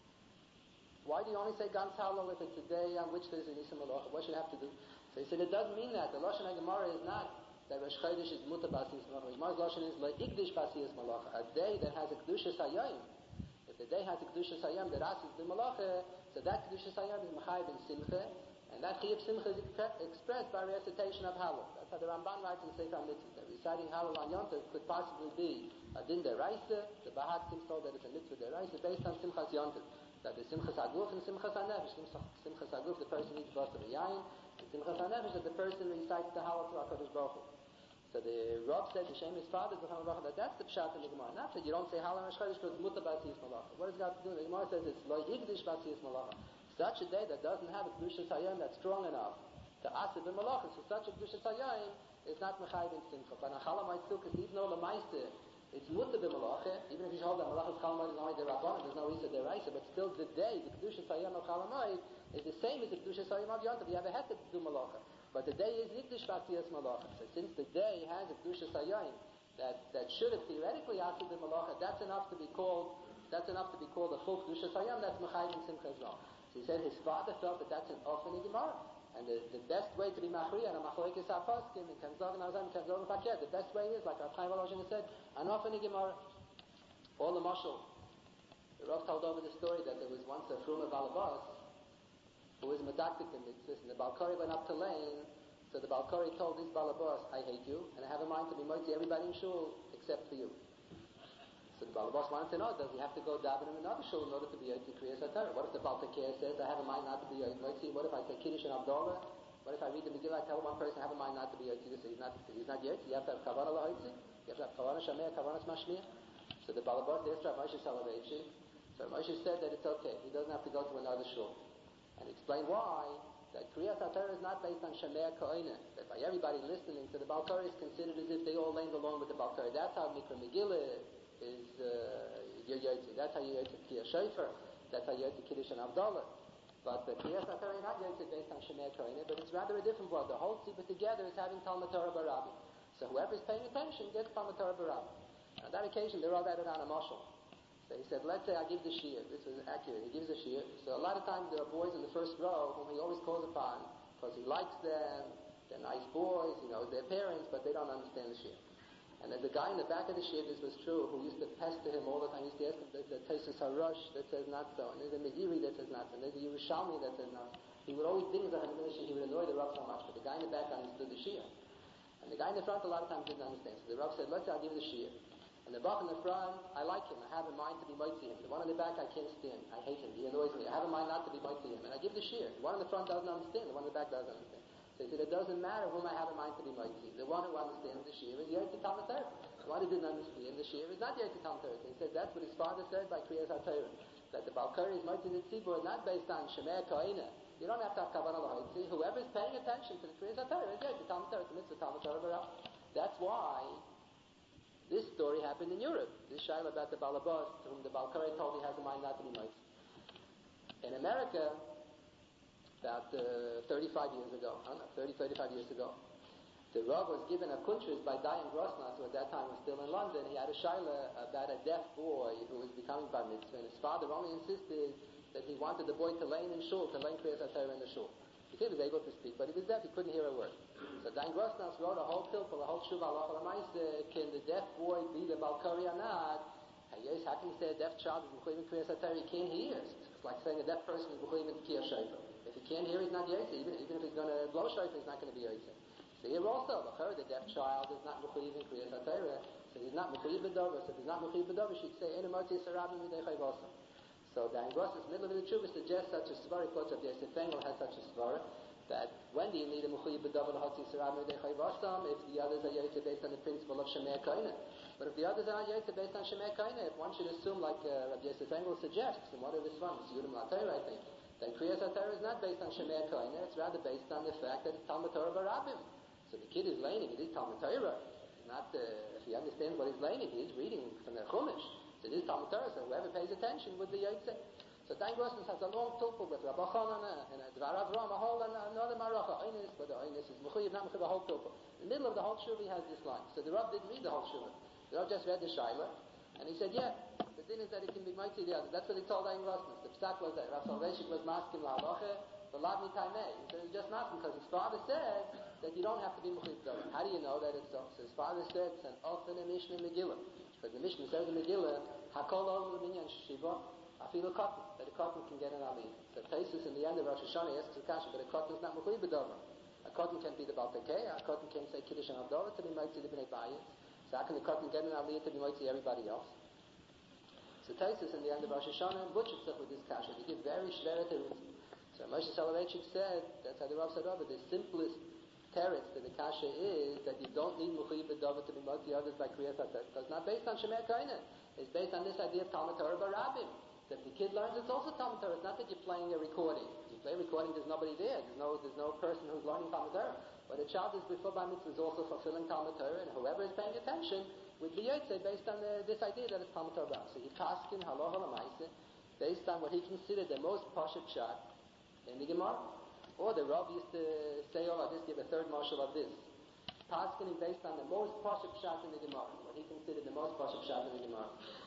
Why do you only say Gans Hallel if it's a day on which there's an Yisra Malach? What should it have to do? So he said it doesn't mean that. The Lashon HaGemara is not that Rosh Chodesh is mutar b'asiyas malach. Gemara's Lashon is le'ikdish b'asiyas malach. A day that has a kedushas hayom. If the day has a kedushas hayom that asks the malacha, so that kedushas hayom is mechayiv in simcha, and that chiyuv simcha is expressed by recitation of Hallel. That's how the Ramban writes in the Sefer HaMitzvah. That reciting Hallel on Yom Tov could possibly be a din deraisa. The Bahak is told that it's a mitzvah deraisa based on Simchas Yom Tov. That the Simchas Aguf and Simchas HaNefesh. Simchas Aguf, the person eats bas of a yain, and Simchas HaNefesh, that the person recites the Hallel to HaKadosh Baruch Hu. So the Rav said, the Shem his father, that that's the pshat in the Gemara. Not that you don't say Hallel Rosh Chodesh because it's mutar b'asiyas malacha. What does it got to do? The Gemara says it's lo yigdish b'asiyas malacha. Such a day that doesn't have a kedushas hayom that's strong enough to asib in malacha. So such a kedushas hayom is not mechayiv in simcha. But on Chol Hamoed Sukkos, even though the meister it's mutar b'malacha, even if you hold that malachas Chol Hamoed is only the Rabbanan, there's no isa deraisa, but still the day, the kedushas hayom of Chol Hamoed is the same as the kedushas hayom of Yom Tov. You have a heter to do malacha. But the day is Yikdish B'asiyas Malacha. So since the day has a Kedushas Hayom that should have theoretically asked the Malacha, that's enough to be called a full Kedushas Hayom, that's Mechayiv and Simcha as well. So he said his father felt that that's an often in Gemara. And the best way to be Machriya, and a Machlokes HaPoskim, and Kanzog and Azam, Kanzog and Fakir, the best way is, like Rav Chaim Volozhin said, an often in Gemara. All the mashal. The Rav told over the story that there was once a Fruma Balabas who was medactic in mitzvahs, and the Balkari went up to lane, so the Balkari told his Balabas, I hate you, and I have a mind to be motzi everybody in shul except for you. So the Balabas wanted to know, does he have to go daven in another shul in order to be yotzi kriyas haTorah? What if the Baltakir says, I have a mind not to be motzi? What if I say Kiddush and Abdullah? What if I read the Megillah, I tell one person, I have a mind not to be yotzi, so he's not yotzi? You have to have kavanah lahotzi, you have to have kavanah shameh, kavanah mashmiah. So the Balabas asked Rav Moshe Soloveitchik, So Moshe said that it's okay. He doesn't have to go to another shul. And he explained why, that Kriyas HaTorah is not based on Shemei Koine, that by everybody listening to the Baal Korah is considered as if they all leaned along with the Baal Korah. That's how Mikra Megillah is your Yotze. That's how you Yotze Kiyah Shofar. That's how you Yotze Kiddush and Avdalah. But the Kriyas HaTorah is not Yotze based on Shemei Koine, but it's rather a different word. The whole tzibah together is having Talmud Torah Barabim. So whoever's paying attention gets Talmud Torah Barabim. On that occasion, they're all added on a mashal. So he said, let's say I give the shiur. This was accurate. He gives a shiur. So a lot of times there are boys in the first row whom he always calls upon because he likes them. They're nice boys. He knows their parents, but they don't understand the shiur. And there's a guy in the back of the shiur, this was true, who used to pester him all the time. He used to ask him, there's a Tosfos HaRosh that says not so, and there's a Meiri that says not so, and there's a Yerushalmi that says not so. He would always think that he would annoy the Rav so much, but the guy in the back understood the shiur. And the guy in the front a lot of times didn't understand. So the Rav said, let's say I'll give you the shiur. And the Bach in the front, I like him. I have in mind to be mighty him. The one in the back, I can't stand. I hate him. He annoys me. I have in mind not to be mighty him. And I give the shiur. The one in the front doesn't understand. The one in the back doesn't understand. So he said, it doesn't matter whom I have in mind to be mighty. The one who understands the shiur is Yotze Talmud Torah. The one who didn't understand the shiur is not Yotze Talmud Torah. So he said that's what his father said by Kriyas HaTorah. That the Baal Korah is mighty the tzibur, not based on Shemei Koine. You don't have to have Kavanah L'Hotzi. Whoever is paying attention to the Kriyas HaTorah is Yotze Talmud Torah. It's a mitzvah Talmud Torah Barabim. That's why this story happened in Europe. This shaila about the Balabas, whom the Baal Korah told he has a mind not to be mighty. In America, about 35 years ago, 35 years ago, the Rav was given a kuntris by Dayan Grosnas, who at that time was still in London. He had a shaila about a deaf boy who was becoming bar mitzvah, and his father only insisted that he wanted the boy to learn in shul, to learn Kriyas HaTorah in the shul. He was able to speak, but he was deaf. He couldn't hear a word. So Dan Grosnas wrote a whole pilpul, a whole shuvah halacha l'maaseh. Can the deaf boy be the Baal Korah or not? How can you say a deaf child is mechuyev in Kriyas HaTorah? He can't hear. It's like saying a deaf person is mechuyev in Kiyah Shofar. If he can't hear, he's not Yotze. Even if he's going to blow shofar, he's not going to be Yotze. So here also, the deaf child is not mechuyev in Kriyas HaTorah. So he's not mechuyev b'dover. So if he's not mechuyev b'dover, she'd say enu motzi sarabim midei chayvasa. So Dan Grosnas, middle of the tshuva, suggests such a svara. Quotes of Yosef Engel has such a svara. That when do you need a mechuyev b'dover l'hotzi sarab midei chayvasam if the others are Yotze based on the principle of Shemei Koine? But if the others are not Yotze based on Shemei Koine, if one should assume like Rabbi Yosef Engel suggests in one of his ones, Yudim LaTorah, I think, then Kriyas HaTorah is not based on Shemei Koine. It's rather based on the fact that it's Talmud Torah Barabim. So the kid is learning. It is Talmud Torah. Not if he understands what he's learning, he's reading from the Chumash. So it is Talmud Torah. So whoever pays attention would be Yotze. So Dan Grosnas has a long tulpul with Rabbi Chanan and Dvar Avram, a whole another maracha, Einis, but the Einis is mechuyev, not mechuyev, a whole tulpul. In the middle of the whole shuvah he has this line. So the Rav didn't read the whole shuvah. The Rav just read the shaila, and he said, yeah, the din is that it can be mighty the other. That's what he told Dan Grosnas. The psak was that Rav Soloveitchik was masking lahalacha, but lav mitaymei. He said, it's just masking because his father said that you don't have to be mechuyev b'dover. How do you know that it's so? So his father said it's an often a Mishnah Megillah. Because the Mishnah says in Megillah, hakol ol minyan shiva, I feel a cotton, that a cotton can get an aliyah. So Taisus in the end of Rosh Hashanah asks a kasha, but a cotton is not mechuyev b'dover. A cotton can be the Baal Tekei, a cotton can say Kiddush and Avdalah to be mighty the Bnei Bayis. So how can the cotton get an aliyah to be mighty everybody else? So Taisus in the end of Rosh Hashanah butchered himself with this kasha. He gives very shveret terutzim. So Moshe Soloveitchik said, that's how the Rav said over, the simplest teretz to the kasha is that you don't need mechuyev b'dover to be mighty others by Kriyas HaTorah. Because it's not based on Shemei Koine. It's based on this idea of Talmud Torah Barabim. If the kid learns, it's also Talmud Torah. It's not that you're playing a recording. If you play a recording, there's nobody there. There's no person who's learning Talmud Torah. But a child is before bar mitzvah is also fulfilling Talmud Torah, and whoever is paying attention would be Yotze based on this idea that it's Talmud Torah. So he paskin halacha l'maaseh based on what he considered the most pashut shot in the Gemara. Or the Rav used to say, I'll just give a third marshal of this. Paskin based on the most pashut shot in the Gemara. What he considered the most pashut shot in the Gemara.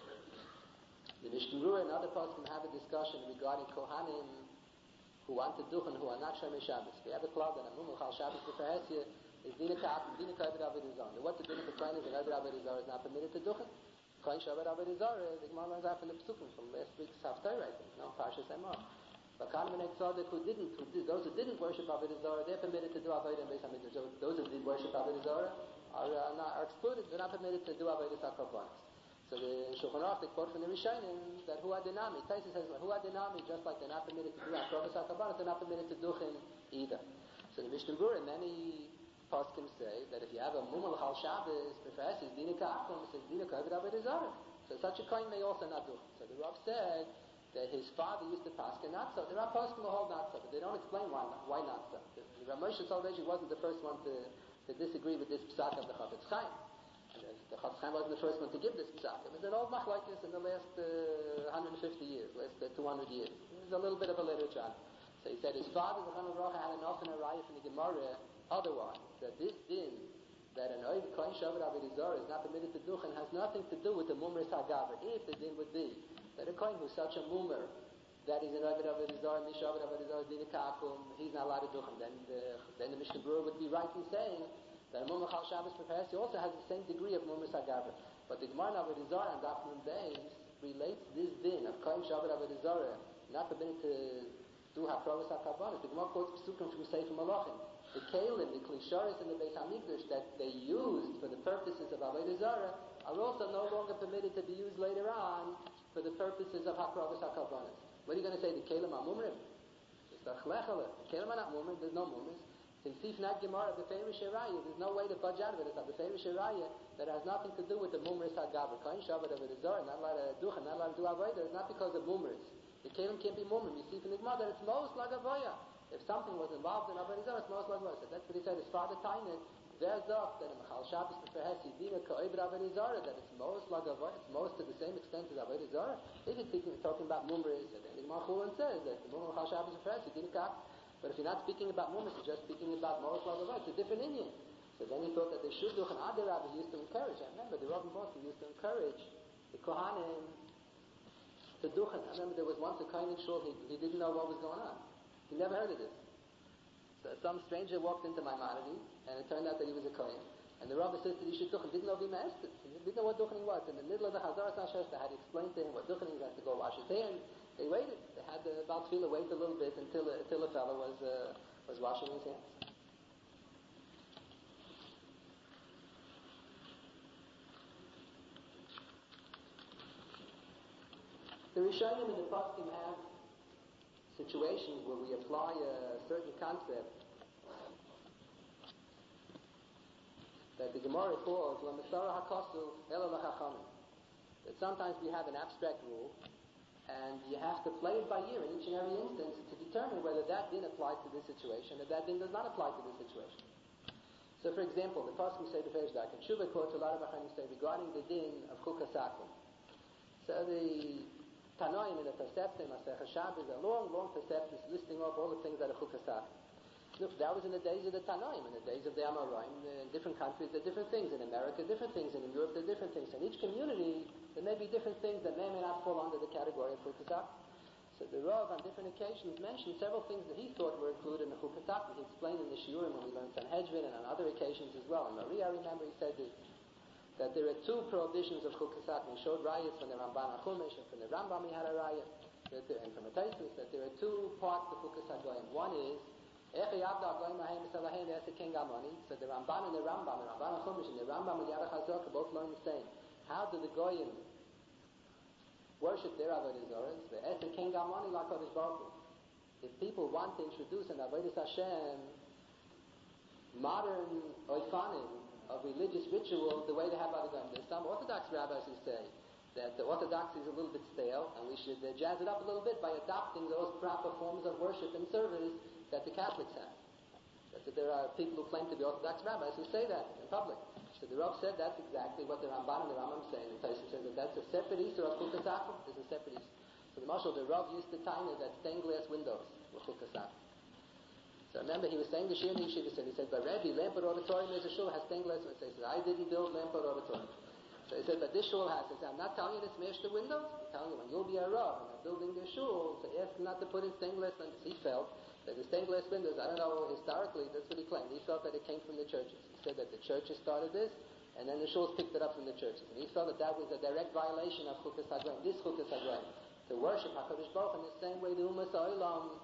The Mishnah Berurah and other poskim have a discussion regarding Kohanim who want to duchen, who are not Shomei Shabbos. We have a club that a mumul chal Shabbos b'ferhesia is dina ka'atim, dina ka'avid avodah zarah. What the dina for kohen is, an avodah avodah zarah is not permitted to duchen. Kohen shabbat avodah zarah, the Gemara learns out from the Pesukim from last week's Haftarah, I think, no, Parshas Emor. But Kohanim and Tzaddik those who didn't worship avodah zarah, they're permitted to do avodah and Beis Hamikdash. Those who did worship avodah zarah are excluded. They're not permitted to do avodah sakarbonos. So the Shulchan Aruch, they quote from the Rishonim that who adinami. Taisus says who adinami, just like they're not permitted to do akrobas hakabanos, they're not permitted to duchen either. So the Mishnah Berurah, many poskim say that if you have a mumul chal Shabbos, the first is dina ka'achim, it says dina ka'avid avodah zarah. So such a kohen may also not do. So the Rav said that his father used to paskin not so. The Rav poskim will hold not so, but they don't explain why not so. The Rav Moshe Soloveitch wasn't the first one to disagree with this psak of the Chafetz Chaim. And the Chafetz Chaim wasn't the first one to give this psak. It was an old machlokes in the last 150 years, last 200 years. There's a little bit of a literature. So he said his father, the Chana Baruch, had enough in a raya from the Gemara otherwise, that this din, that an oiv kohen shavet avodah zarah is not permitted to duchen, has nothing to do with the mumris hagaber. If the din would be that a kohen who's such a mummer, that is an oiv avodah zarah, mishavet avodah zarah, dinikakum, he's not allowed to duchen, then the Mishnah Berurah would be right in saying that a mummer chal Shabbos prepares, he also has the same degree of mumris hagaber. But the Gemara in avodah zarah and Daf Nun Beis relates this din of kohen shavet avodah zarah not permitted to do haprovas hakabanos. The Gemara quotes psukim from Sefer Malachim. The kelim, the klisharis, and the Beis Hamikdash that they used for the purposes of avodah zarah are also no longer permitted to be used later on for the purposes of haprovas hakabanos. What are you going to say? The kelim are mumrim? It's the chlechele. The kelim are not mumrim. There's no mumrim. In Sifnat Gemara of the Ferish Raya, there's no way to budge out of it. It's of the Ferish Raya that has nothing to do with the mumris hagaber. Kohen shavet avodah zarah, not allowed to duchen, not allowed to do avodah. It's not because of mumris. The kelim can't be mumrim. You see from the Gemara that it's most like avodah. If something was involved in avodah zarah, it's most like avodah. So that's what he said. His father Tainit, there's up that in Mechal Shabbos B'Ferhes Yidina Ka'ovid avodah zarah, that it's most like avodah. It's most to the same extent as avodah zarah. If you're talking about mumris, and then the Gemara Chulin says that the mumrim Mechal Shabbos B'Ferhes Yidina Ka'ovid. But if you're not speaking about mumris, you're just speaking about most like avodah. It's a different Indian. So then he thought that they should do an other rabbis used to encourage. I remember the Rav Moshe used to encourage the Kohanim to duchen. I remember there was once a kohen in shul, he didn't know what was going on. He never heard of this. So some stranger walked into Maimonides, and it turned out that he was a kohen. And the Rav said that he should duchen. Didn't know if he mastered. He didn't know what duchening was. In the middle of the Chazaras HaShos, they had to explain to him what duchening is. He had to go wash his hands. They waited. They had the Baal Tefillah wait a little bit until a fellow was washing his hands. The Rishonim and the Poskim have situations where we apply a certain concept that the Gemara calls L'Masara HaKosu Ela L'Chachamim. That sometimes we have an abstract rule, and you have to play it by ear in each and every instance to determine whether that din applies to this situation or that din does not apply to this situation. So, for example, the Poskim say the Feshdak, and Shuvah quotes a lot of Achanim say regarding the din of Chukas Akum. So the Tanoim in the Toseftim, Masechah Shabbos, a long Toseftim listing off all the things that are Chukas Akum. Look, that was in the days of the Tanoim, in the days of the Amoraim. In different countries, there are different things. In America, different things. And in Europe, there are different things. In each community, there may be different things that may or may not fall under the category of Chukas Akum. So the Rav, on different occasions, mentioned several things that he thought were included in the Chukas Akum. He explained in the Shiurim when we learned Sanhedrin and on other occasions as well. And Maria, I remember, he said that there are two prohibitions of Chukas Akum. He showed rayas from the Ramban HaChumash and from the Rambam he had a raya, and from the Taisus, that there are two parts of Chukas Akum. One is so the Ramban and the Ramban HaChumash and the Rambam and Yad HaChazok both learn the same. How do the Goyim worship their avodah zarah? The Eser King Gamani like Kodesh Baruch Hu. If people want to introduce an avodas Hashem modern oifanim of religious ritual the way they have other Goyim, there's some Orthodox rabbis who say that the Orthodoxy is a little bit stale and we should jazz it up a little bit by adopting those proper forms of worship and service that the Catholics have. That there are people who claim to be Orthodox rabbis who say that in public. So the Rav said that's exactly what the Ramban and the Rambam say. And Tyson says that that's a separate Easter of Chukas Akum. There's a separate Easter. So the Marshal, the Rav used to tiny that stained glass windows were Chukas Akum. So remember, he was saying the Shir in the Yeshiva, he said, but Rebbe, Lampard Auditorium is a shul, has stained glass windows. He said, I didn't build Lampard Auditorium. So he said, but this shul has. He said, I'm not telling you to smash the windows. I'm telling you when you'll be a Rav and I'm building their shul, so ask him not to put in stained glass windows. He felt that the stained glass windows, I don't know, historically, that's what he claimed. He felt that it came from the churches. He said that the churches started this, and then the shuls picked it up from the churches. And he felt that that was a direct violation of Chukas HaGoyim, this Chukas HaGoyim, to worship HaKadosh Baruch Hu in the same way the Umas HaOlam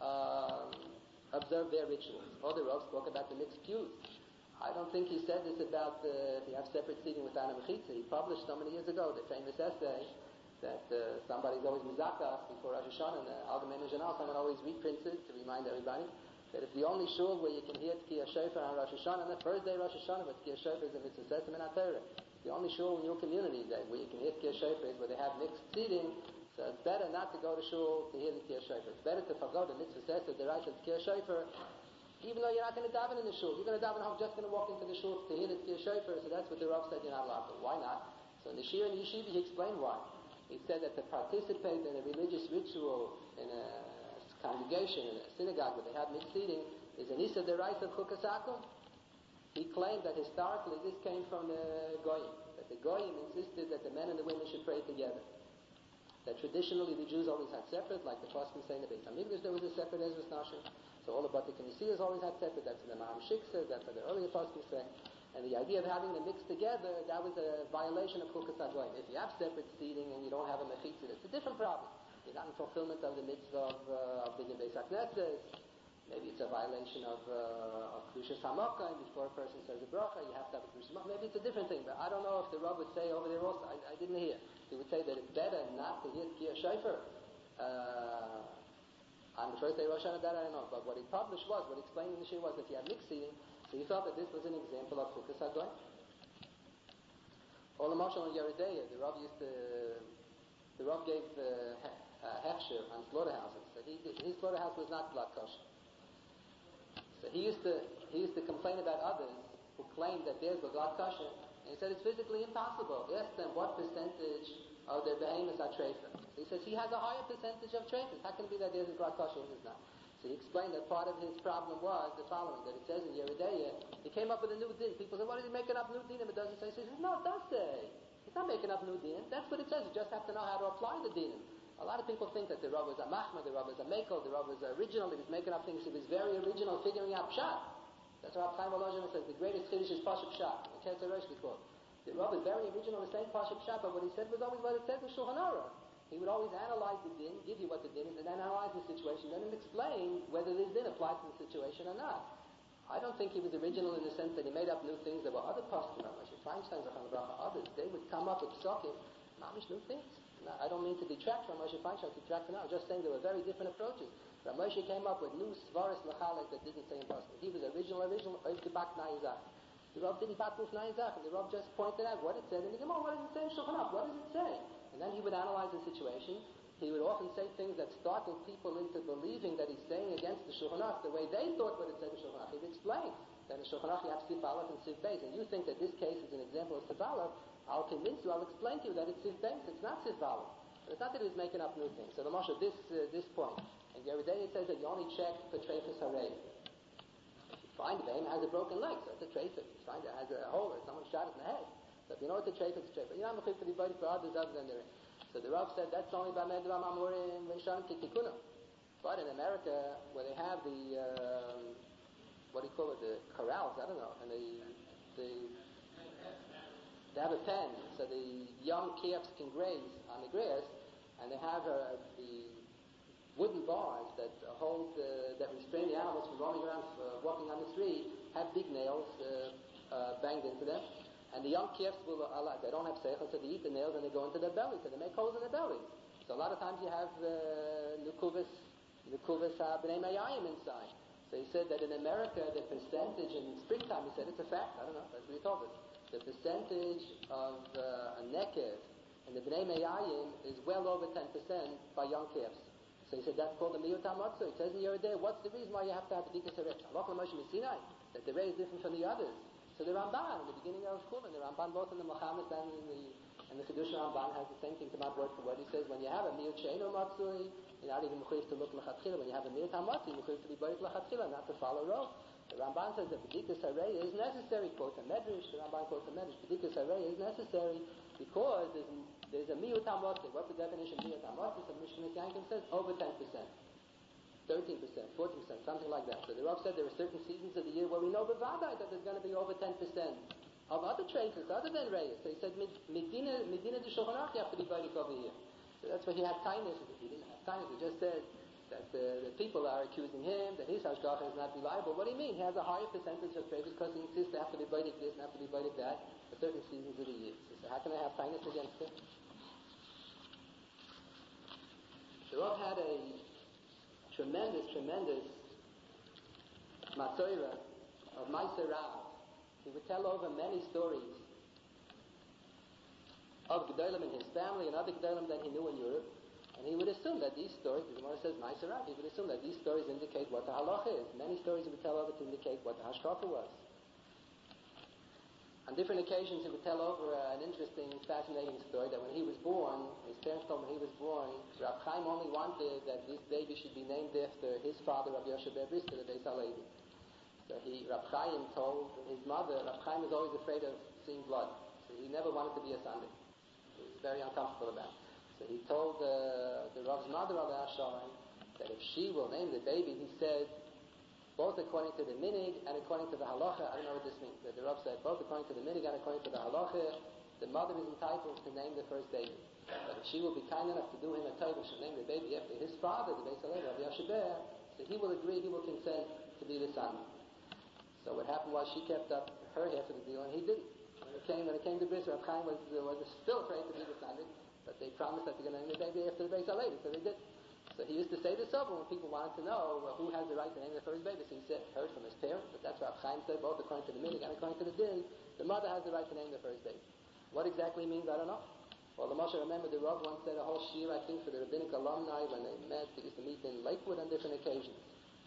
observe their rituals. All the Ravs spoke about the mixed pews. I don't think he said this about if you have separate seating with Anna Mechitza. He published so many years ago the famous essay that somebody's always mizakas before Rosh Hashanah, and the Algemeine Journal, someone always reprints it to remind everybody that if the only shul where you can hear Tkiyah Shofar on Rosh Hashanah, the first day of Rosh Hashanah, but Tkiyah Shofar is a mitzvah sesame in HaTorah. The only shul in your community that where you can hear Tkir Shofar is where they have mixed seating. So it's better not to go to shul to hear the Tkir Shofar. It's better to forgo the mitzvah says the right of Tkir Shofar, even though you're not going to daven in the shul. You're going to daven home, just going to walk into the shul to hear the Tkir Shofar. So that's what the Rav said you're not allowed to. Why not? So in the Shir and Yeshiva, he explained why. He said that to participate in a religious ritual in a congregation, in a synagogue where they have mixed seating, is an Issa Deraisa of Chukas Akum. He claimed that historically this came from the Goyim, that the Goyim insisted that the men and the women should pray together. That traditionally the Jews always had separate, like the Poskim say in the Beis HaMikdash there was a separate Ezras Nashim. So all the Bati Knesiyas always had separate, that's what the Maham Shik says, that's what the earlier Poskim say. And the idea of having them mixed together, that was a violation of Chukas HaGoyim. If you have separate seating and you don't have a Mechitzah, it's a different problem. You're not in fulfillment of the mitzvah of Binyan Beis HaKnesses. Maybe it's a violation of Kedushas HaMokah, and before a person says a bracha, you have to have a Kedushas HaMokah. Maybe it's a different thing, but I don't know if the Rav would say over there also, I didn't hear. He would say that it's better not to hear Tkir Shofar. On the first day of Rosh Hashanah, that I don't know, but what he published was, what he explained in the Shir was that you have mixed seating, so he thought that this was an example of Chukas HaGoyim. All the Moshe on Yeridea, the Rav gave Hechsher on slaughterhouses. So his slaughterhouse was not blood kosher. So he used to complain about others who claimed that theirs was blood kosher, and he said it's physically impossible. He asked them what percentage of their behemoths are treifah. So he says he has a higher percentage of treifahs. How can it be that theirs is blood kosher and his not? So he explained that part of his problem was the following, that it says in Yeridea, he came up with a new din. People say, what is he making up new din if it doesn't say? He says, no, it does say. He's not making up new din. That's what it says. You just have to know how to apply the din. A lot of people think that the Rav was a Machma, the Rav was a Mekel, the Rav was original, he was making up things, he was very original, figuring out Pshat. That's why Chaim Volozhin says the greatest Chiddush is Pashup Pshat. The Ketzer Rosh before. The Rav was very original in saying Pashup Pshat, but what he said was always what it said in Shulchan Aruch. He would always analyze the din, give you what the din is, and then analyze the situation, then explain whether this din applies to the situation or not. I don't think he was original in the sense that he made up new things. There were other poskim, Moshe Feinstein, others. They would come up with psukim, mamish new things. No, I don't mean to detract from Moshe Feinstein, detract from now. I'm just saying there were very different approaches. Rav Moshe came up with new svaris lachalek that didn't say in poskim. He was original, Oivdibak Na'izach. The Rav didn't back with Na'izach, and the Rav just pointed out what it said in the Gemara. What does it say in Shulchan Aruch? What does it say? And then he would analyze the situation. He would often say things that startled people into believing that he's saying against the Shulchan Aruch the way they thought what it said in Shulchan Aruch. He'd explain that in Shulchan Aruch you have Sif Aleph and Sif Beis, and you think that this case is an example of Sif Aleph. I'll convince you, I'll explain to you that it's Sif Beis, it's not Sif Aleph. But it's not that he was making up new things. So the Moshe, this point, and every day it says that you only check for Treifus Harei. If you find the vein has a broken leg, so it's a Treifus. If you find it has a hole or someone shot it in the head. So if you know it's a Treifus, it's a Treifus. You're not mechuyev to be body for others other than their. So the Rav said that's only by Medram Amurim V'Shan Kitikuna. But in America, where they have the, what do you call it, the corrals, I don't know, and they have a pen, so the young calves can graze on the grass, and they have the wooden bars that hold, that restrain the animals from roaming around, walking on the street, have big nails banged into them. And the young calves will, they don't have seichel, so they eat the nails and they go into their belly, so they make holes in their belly. So a lot of times you have nukuvis b'nei mayayim inside. So he said that in America, the percentage in springtime, he said it's a fact, I don't know, that's what he told us. The percentage of a nekev in the b'nei mayayim is well over 10% by young calves. So he said that's called the miyut hamatzah. It says in Yeridea, what's the reason why you have to have the b'dikas harei? Halach l'Moshe Sinai, that the rei is different from the others. So the Ramban, in the beginning of Kulan, the Ramban both in the Muhammad and the Kedusha Ramban has the same thing to about word for word. He says when you have a miyut she'eino matzui, you're not even mechuyev to look l'chatchila. When you have a miyut hamatzui, you're mechuyev to be borik l'chatchila, not to follow row. The Ramban says that b'dikas harei is necessary. Quote a medrash. The Ramban quotes a medrash. B'dikas harei is necessary because there's a miyut hamatzui. What's the definition of miyut hamatzui? So Mishnah Yankin says over 10%. 13%, 40%, something like that. So the Rav said there are certain seasons of the year where we know b'vadai that there's going to be over 10% of other traces other than Reyes. So he said, Medina de Shulchan Aruch, you have to be baitik over here. So that's why he had kindness. He didn't have kindness. He just said that the people are accusing him, that his hashgacha is not reliable. What do you mean? He has a higher percentage of traces because he insists they have to be baitik this and have to be baitik that for certain seasons of the year. So how can I have kindness against him? The Rav had a tremendous matzorah of Meiser Rav. He would tell over many stories of Gedolim in his family and other Gedolim that he knew in Europe. And he would assume that these stories, the Gemara says, Ma'aser Rav, he would assume that these stories indicate what the halacha is. Many stories he would tell over to indicate what the hashkafa was. On different occasions, he would tell over an interesting, fascinating story that when he was born, his parents told him when he was born, Rav Chaim only wanted that this baby should be named after his father, Rav Yoshe Ber Brisker, the Beis HaLevi. So Rav Chaim told his mother, Rav Chaim was always afraid of seeing blood. So he never wanted to be a Sunday. He was very uncomfortable about it. So he told the Rav's mother, Rav Shalom, that if she will name the baby, he said, both according to the minig and according to the halacha, I don't know what this means. The Rav said, both according to the minig and according to the halacha, the mother is entitled to name the first baby. But if she will be kind enough to do him a tov, she'll name the baby after his father, the Beis HaLevi, Rav Yoshe Ber, so he will agree, he will consent to be the son. So what happened was she kept up her half of the deal, and he didn't. When it came to Bris, Rav Chaim was still afraid to be the son, but they promised that they're going to name the baby after the Beis HaLevi, so they did. So he used to say this over when people wanted to know, well, who has the right to name the first baby. So he said, heard from his parents, but that's what Chaim said, both according to the minig and according to the din, the mother has the right to name the first baby. What exactly means, I don't know. Well, the Moshe, remember, the Rav once said a whole shir, I think, for the rabbinic alumni when they met. They used to meet in Lakewood on different occasions.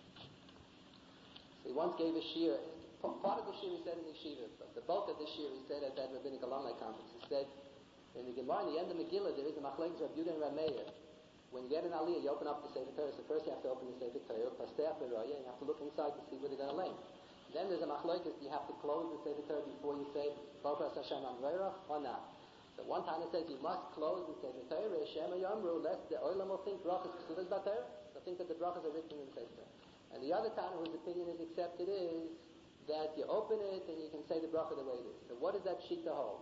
So he once gave a shir. Part of the shir he said in the yeshiva, but the bulk of the shir he said at that rabbinic alumni conference. He said, in the Gemara, in the end of Megillah, there is a machlekes Rav Yudah and Rav Meir. When you get an aliyah, you open up the Sefer Torah. So first you have to open the Sefer Torah, pasteach beroya, and you have to look inside to see where they're going to lay. Then there's a machlokes, you have to close the Sefer Torah before you say, Baruch Hashem Amreirach, or not. So one time it says you must close the Sefer Torah, Shema Yomru, lest the oilam will think brachas ksuvas b'Torah. They'll think that the brachas are written in the Sefer Torah. And the other time whose opinion is accepted is that you open it and you can say the bracha the way it is. So what does that shita hold?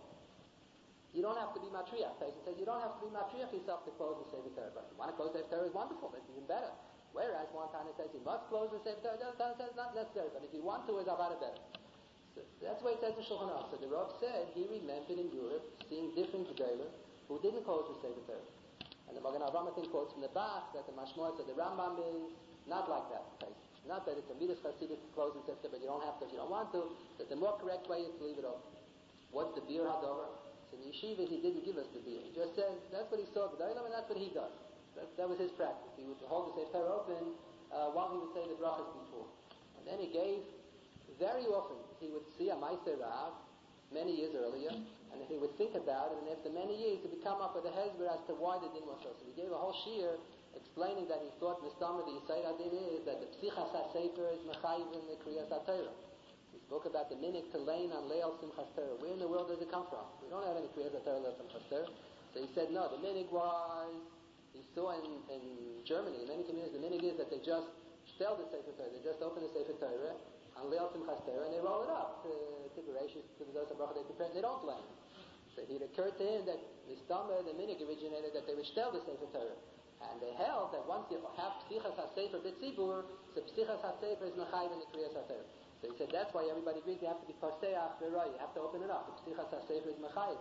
You don't have to be matriach. Tyson says you don't have to be matriach yourself to close the Sefer Torah. But if you want to close the Sefer Torah, is wonderful. That's even better. Whereas one Tana says you must close the Sefer Torah. The other Tana says not necessary. But if you want to, it's about better. So that's why it says in Shulchan Aruch. So the Rav said he remembered in Europe seeing different gedolim who didn't close the Sefer Torah. And the Magen Avraham quotes from the Bach that the Mashmor said the Rambam is not like that. Tyson. Not that it's a midas chassidus to close the Sefer Torah, but you don't have to if you don't want to. That the more correct way is to leave it open. What's the beer hadover? So in yeshiva, he didn't give us the deal. He just said, that's what he saw with Olam, and that's what he does. That was his practice. He would hold the Sefer Torah open while he would say the brachas before. And then he gave, very often, he would see a Ma'aser Rav many years earlier, and he would think about it, and after many years, he would come up with a hezber as to why the din was so. So he gave a whole shir explaining that he thought Mistama, the Yisrael Adin is that the Psichas HaSefer is Mechayiv in the Kriyas HaTorah. He spoke about the minik to lane on Leil Simchas Torah. Where in the world does it come from? We don't have any Kriyas HaTorah Leil Simchas Torah. So he said, no, the minik was, he saw in Germany, in many communities, the minik is that they just tell the Sefer Torah. They just open the Sefer Torah on Leil Simchas Torah and they roll it up to Bereshit, to the Zos HaBracha they prepare, and they don't lane. So it occurred to him that Mistama, the minik originated that they would tell the Sefer Torah. And they held that once you have Psichas HaSefer B'tzibur, so Psichas HaSefer is Mechayiv in the Kriyas HaTorah. So he said that's why everybody agrees you have to be paseach beroy. You have to open it up. The Psichas HaSefer is Mechayiv.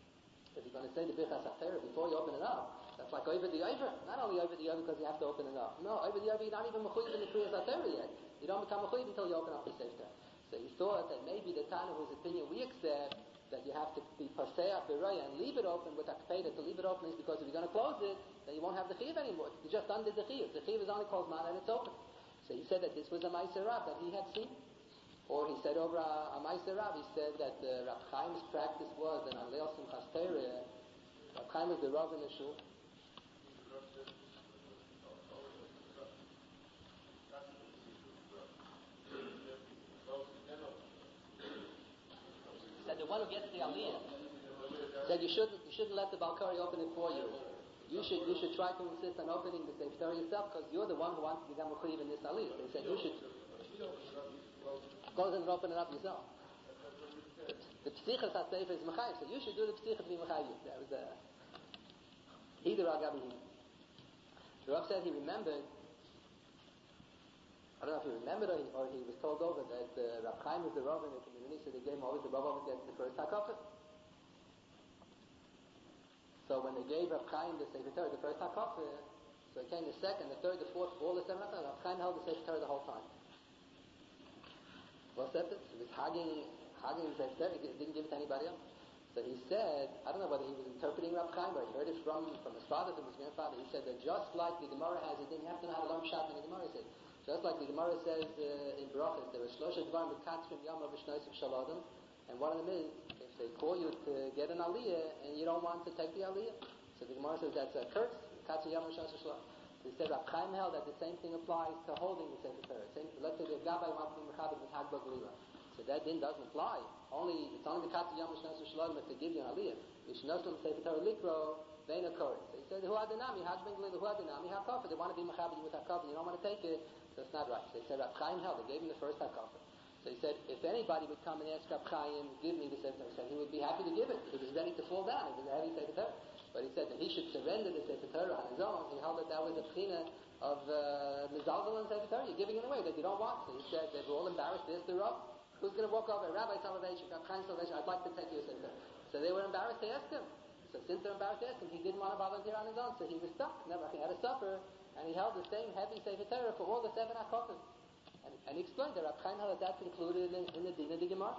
If you're going to say the Psichas HaTorah before you open it up, that's like over the over. Not only over the over because you have to open it up. No, over the over you're not even Mechayiv in the Kriyas HaTorah yet. You don't become Mechayiv until you open up the Sefer. So he thought that maybe the Tana whose opinion we accept that you have to be paseach beroy and leave it open with akpeda to leave it open is because if you're going to close it, then you won't have the chiv anymore. You just undid the chiv. The chiv is only closed man and it's open. So he said that this was a Ma'aser Rav that he had seen. Or he said over a Ma'aser Rav, he said that Rav Chaim's practice was that on Leil Simchas Torah, Rav Chaim was the Rav in the shul. He said the one who gets the aliyah said you shouldn't let the Balkari open it for you. You should try to insist on opening the Sefer Torah yourself because you're the one who wants to become a chayiv in this aliyah. They said you should close it and open it up yourself. The Psichas HaSefer is Mechayiv, so you should do the Psichas to be Mechayiv. That was either Agabi. The Rav said he remembered, I don't know if he remembered or he was told over that Rav Chaim was the Rav in the community, so they gave him always the Rav over gets the first HaKafah. So when they gave Rav Chaim the Sefer Torah, the first HaKafah, so it came the second, the third, the fourth, all the seven HaKafah, Rav Chaim held the Sefer Torah the whole time. What's that? He was hugging the Sefer Torah, he didn't give it to anybody else. So he said, I don't know whether he was interpreting Rab Chaim, or he heard it from his father, from his grandfather. He said that just like the Gemara has, he didn't have to know how to learn Pshat in the Gemara. He said, just like the Gemara says in Brachas, there are Shlosha Dvarim B'Katzrim Yama V'Shnoisim Shalodim, and one of them is, if they call you to get an Aliyah, and you don't want to take the Aliyah, so the Gemara says that's a curse, Katzrim Yama V'Shnoisim Shalodim. So he said Rab Chaim held that the same thing applies to holding the Sefer Torah. Let's say the Gabbai wants to be Mechaber with Hagbog Lila. So that din doesn't apply. It's only the Katzrim Yama V'Shnoisim Shalodim if they give you an Aliyah. V'Shnoisim Sefer Torah Likro, Vein Akori. So he said, Hu Adinami, Hagbog Lila, Hu Adinami, HaKofer. They want to be Mechaber with HaKofer, you don't want to take it. So it's not right. So he said, Rab Chaim held, they gave him the first HaKofer. So he said, if anybody would come and ask Rab Chaim, give me the Sefer Torah, he said he would be happy to give it. He was ready to fall down. It was a heavy Sefer Torah. But he said that he should surrender the Sefer Torah on his own. He held that that was a pchina of Mizalzel and Sefer Torah. You're giving it away that you don't want. So he said they were all embarrassed. There's the Rav. Who's going to walk over? Rabbi Salvation, Rab Chaim Salvation, I'd like to take your Sefer Torah. So they were embarrassed to ask him. So since they're embarrassed to ask him, he didn't want to volunteer on his own. So he was stuck. Never, he had to suffer. And he held the same heavy Sefer Torah for all the 7 HaKofim. And he explained that Rab Chaim held that that's included in the Din of the Gemara.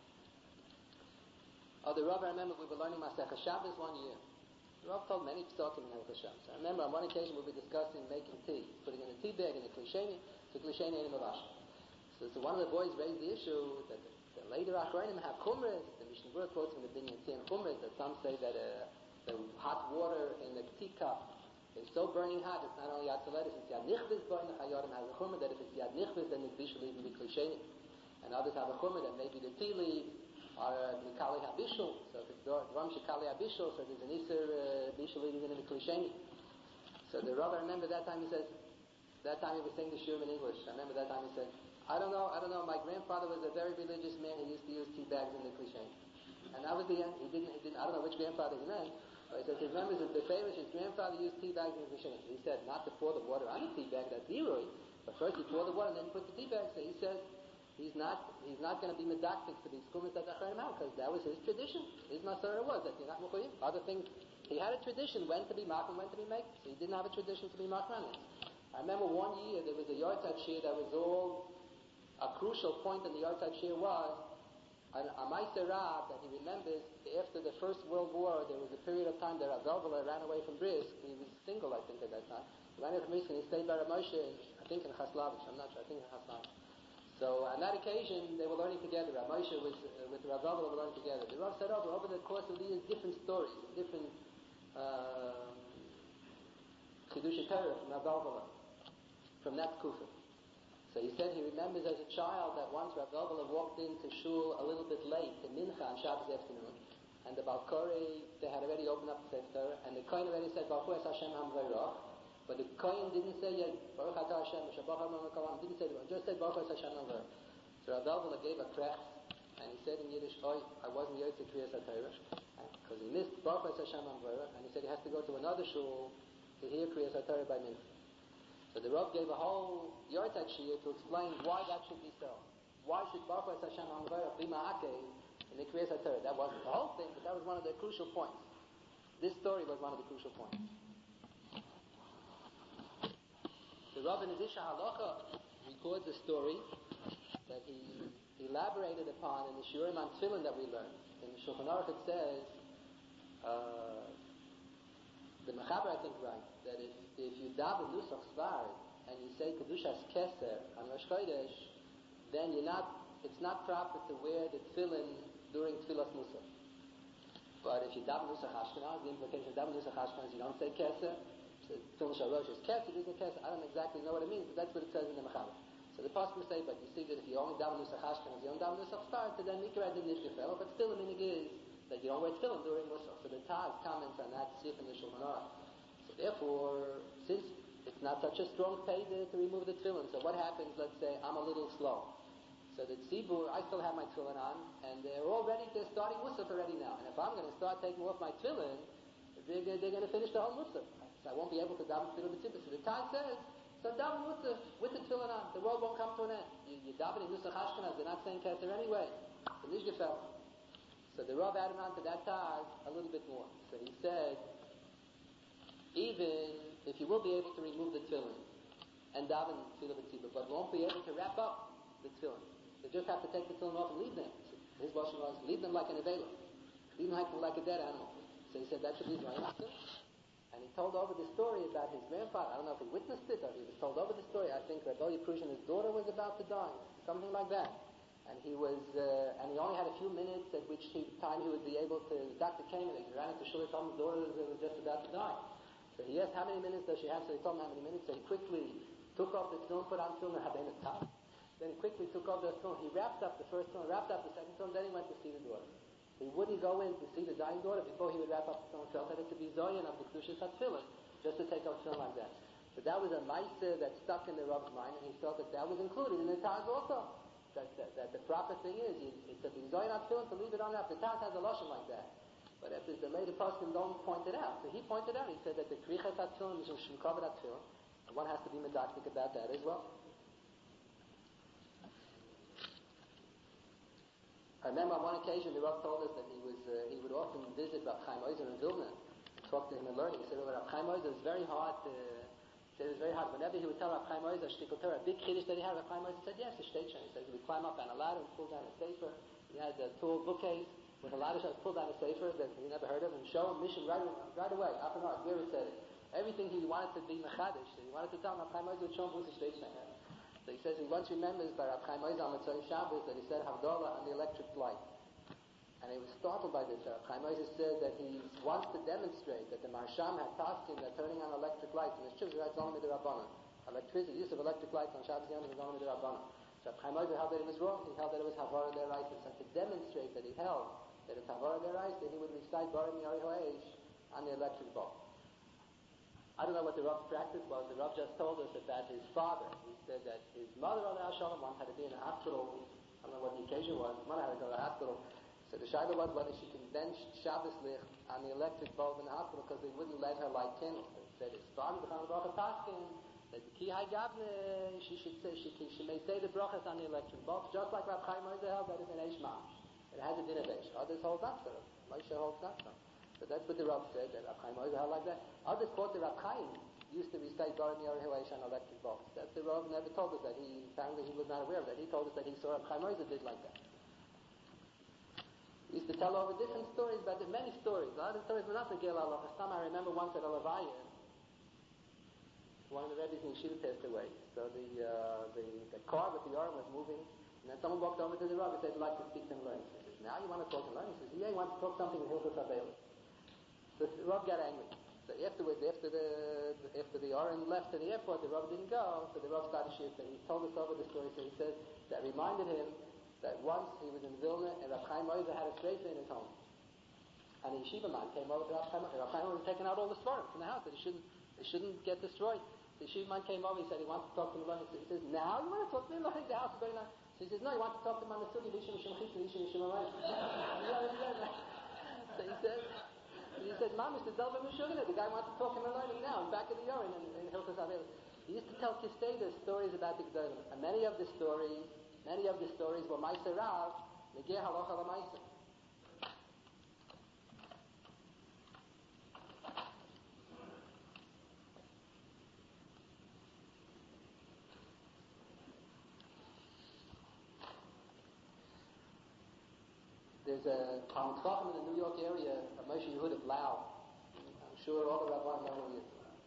Oh, the Rav, I remember we were learning Masechah Shabbos one year. The Rav told many psukim in Masechah Shabbos. I remember on one occasion we were discussing making tea, putting in a tea bag in a klisheni, so klisheni in a mavash. So one of the boys raised the issue that the later Achronim have chumras. The Mishnah Berurah quotes from the Binyan Tea and chumras that some say that the hot water in the teacup is so burning hot, it's not only Yad Soledes, it's Yad Nichvis burning. Chayorim has a chumrah that if it's Yad Nichvis, then the Bishul even be klisheni. And others have a chumrah that maybe the tea leaves are Mikali HaBishul. So if it's Dvam Shekali HaBishul, so there's an Isser Bishul even in the klisheni. So the Rav, I remember that time he says, that time he was saying the shiur in English. I remember that time he said, I don't know. My grandfather was a very religious man. He used to use tea bags in the klisheni. And that was the end. He didn't, I don't know which grandfather he meant. But he said his members of the famous, his grandfather used tea bags in the klisheni. He said not to pour the water on the tea bag, that's zero. But first you pour the water and then you put the tea bag. So he says he's not going to be medactic to these kumas that Achronim out because that was his tradition. His masora was that you're not mukhoyim. Other things, he had a tradition when to be mak and when to be make. So he didn't have a tradition to be mak on it. I remember one year there was a Yartzeit Shir that was all. A crucial point in the Yartzeit Shir was a Meiser Rab that he remembers after the First World War. There was a period of time that Rav Velveler ran away from Brisk. He was single, I think, at that time. He ran away from Brisk and he stayed by Rav Moshe, I think in Chaslavich. I'm not sure. I think in Chaslavich. So on that occasion, they were learning together. Rav Moshe was with Rav Velveler were learning together. The Rav said over the course of the years, different stories, different Chidush Torah from Rav Velveler, from that kufa. So he said he remembers as a child that once Rav Velveler walked into shul a little bit late to Mincha on Shabbos afternoon, and the Balkori, they had already opened up the Sefer Torah, and the Kohen already said, Baruch Hu Hashem HaMvayrach, but the Kohen didn't say yet, Baruch Atah Hashem, Shabbat HaMvayrach, didn't say the word, just said Baruch Hu Hashem HaMvayrach. So Rav Velveler gave a krech, and he said in Yiddish, I wasn't Yotze Kriyas HaTorah, because he missed Baruch Hu Hashem HaMvayrach, and he said he has to go to another shul to hear Kriyas HaTorah by Mincha. So the Rav gave a whole Yartzeit Shir to explain why that should be so. Why should Baruch Hu Hashem HaMvayrach be ma'akeh in the Kriyas HaTorah? That wasn't the whole thing, but that was one of the crucial points. This story was one of the crucial points. The Rav in Isha Halacha records a story that he elaborated upon in the Shiurim on Tefillin that we learned. In the Shulchan Aruch it says, the Mechaber I think writes that if you daven Nusach Svard and you say Kedushas Keser on Rosh Chodesh, then it's not proper to wear the tefillin during Tefillas Nusach. But if you daven Nusach Ashkenaz, the implication of daven Nusach Ashkenaz, you don't say Keser. So Tefillin Shalosh is Keser, isn't Keser. I don't exactly know what it means, but that's what it says in the Mechaber. So the pasuk will say, but you see that if you only daven Nusach Ashkenaz, you don't daven Nusach Svard, so then Mikra did Nishgefel, but still the minig is that you don't wear tefillin during Musaf. So the Taz comments on that sif in the Shulchan Aruch. So therefore, since it's not such a strong payday to remove the tefillin, so what happens, let's say, I'm a little slow. So the tzibur, I still have my tefillin on, and they're starting Musaf already now. And if I'm going to start taking off my tefillin, they're going to finish the whole Musaf. So I won't be able to daven tefillin with tzibur. So the Taz says, so daven Musaf with the tefillin on. The world won't come to an end. You daven in Nusach Ashkenaz, they're not saying Keser anyway. The Nishgefel. So the Rav added on to that Taz a little bit more. So he said, even if you will be able to remove the tefillin and daven tefillah b'tzibur, but won't be able to wrap up the tefillin. You just have to take the tefillin off and leave them. So his version was, leave them like an avela. even like a dead animal. So he said that should be Zoyin too. And he told over the story about his grandfather. I don't know if he witnessed it or he was told over the story. I think Rabbi Prushin, his daughter, was about to die, something like that. And he was, and he only had a few minutes at which time he would be able to. The doctor came and he ran into Shul, told him his daughter was just about to die. So he asked how many minutes does she have. So he told him how many minutes. So he quickly took off the tefillin, put on tefillin, and had in the top. Then he quickly took off the tefillin. He wrapped up the first tefillin, wrapped up the second tefillin. Then he went to see the daughter. He wouldn't go in to see the dying daughter before he would wrap up the tefillin. Felt that it could be Zoyin of the Kedushas HaTefillin, just to take off tefillin like that. But that was a ma'aseh that stuck in the Rav's mind, and he felt that was included in the Taz also. That the proper thing is, it's a Zoyin of tefillin to leave it on up. The Taz has a lashon like that. But if the later person don't point it out. So he pointed out, he said that the Krichas HaTefillin is Shemkavad HaTefillin, and one has to be medactic about that as well. I remember on one occasion the Rav told us that he would often visit Rav Chaim Ozer in Vilna, talk to him and learn. He said, Rav Chaim Ozer is very hard. He said it was very hard. Whenever he would tell Rav Chaim Ozer a big chiddush that he had, Rav Chaim Ozer said, yes, the station. He said he would climb up on a ladder and pull down a sefer. He had a tall bookcase with a ladder, pull down a sefer that he never heard of, and show him mission right away, up and on, where it said it. Everything he wanted to be mechadish, he wanted to tell Rav Chaim Ozer would show him who's the station. So he says he once remembers by Rav Chaim Ozer on Motzei Shabbos that he said Havdalah on the electric light. And he was startled by this. Chaim Ozer said that he wants to demonstrate that the Marsham had tasked him that turning on electric lights in his church, that's only the Rabbanan. Electricity, use of electric lights on Shabbos Yom is only the Rabbanan. So Chaim Ozer held that it was wrong. He held that it was Havara Deraisa. So to demonstrate that he held that it's Havara Deraisa, he would recite Barim Yari Ho'esh on the electric bulb. I don't know what the Rav's practice was. The Rav just told us about his father. He said that his mother, Alei Shalom, once had to be in a hospital. I don't know what the occasion was. His mother had to go to the hospital. So the shaila was whether she can bench Shabbos licht on the electric bulb in the hospital because they wouldn't let her light candles. They said it's fun, the Bracha Paskin, that the Ki Hai Gavne, she may say the brachas on the electric bulb, just like Rav Chaim Ozer held that is an Eish Mamish. It has a din of Eish. Others hold not so. Moshe holds not so. So that's what the Rav said, that Rav Chaim Ozer held like that. Others thought that Rav Chaim used to recite Barim Yari Ho'esh on electric bulbs. That's the Rav never told us that. Apparently he was not aware of that. He told us that he saw Rav Chaim Ozer did like that. He used to tell over different stories, but many stories. A lot of the stories were not the Gil Allah. I remember once at Alavaya, one of the Rebbe's in Yeshiva passed away. So the car with the arm was moving, and then someone walked over to the Rebbe and said, I'd like to speak to him and learn. He says, now you want to talk and learn? He says, yeah, he wants to talk something in Hilchos HaBeilus. So the Rebbe got angry. So afterwards, after the Aron left to the airport, the Rebbe didn't go, so the Rebbe started shifting. He told us over the story, so he said, that reminded him that once he was in Vilna and Rav Chaim Ozer had a streifa in his home. And the yeshiva man came over to Rav Chaim Ozer. Rav Chaim Ozer was taking out all the svarim from the house that they shouldn't get destroyed. The yeshiva man came over, he said he wants to talk to him. He says, now you want to talk to me? The house is very nice. So he says, no, you want to talk to him on the sugi, Lishim Mishim Chitz, Lishim Mishim Amayim. So he said, Mamish, the Delva Mishugana, the guy wants to talk to him and learn him now, back of the Yorin in Hilchos HaBeilus. He used to tell Kisteda stories about the Gdolim. And many of the stories were Ma'aser Rav, Negeh Halacha L'Ma'aser. There's a Talmud Chacham in the New York area, a Moshe Yehud of Lau. I'm sure all the rabbis know who he is.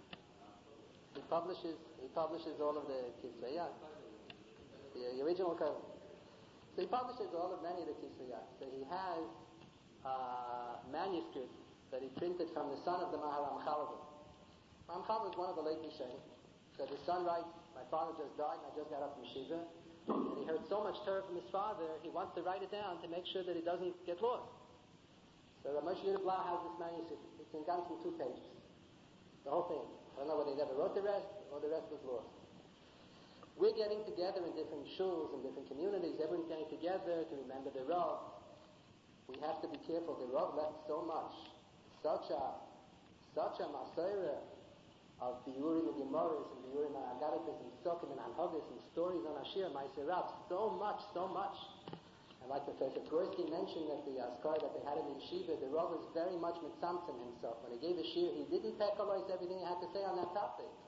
He publishes all of the Kisveyat, the original code. So he publishes many of the Kisveyat. So he has manuscripts that he printed from the son of the Maharam Chalav. Maharam Chalav is one of the late Rishonim. So the son writes, my father just died and I just got up from Shiva. And he heard so much Torah from his father, he wants to write it down to make sure that it doesn't get lost. So Moshe Yehud Blau has this manuscript. It's in Ganzen 2 pages. The whole thing. I don't know whether he never wrote the rest or the rest was lost. We're getting together in different shuls, in different communities. Everyone's getting together to remember the Rav. We have to be careful. The Rav left so much. Such a masorah of biurim and gemaras and biurim and agaritas and psukim and hanhagos and stories on Ashir, Ma'aser Rav. So much. And like Professor Tversky mentioned at the Askar that they had in the yeshiva, the Rav was very much mitzamtzim himself. When he gave a shir, he didn't pekalize everything he had to say on that topic.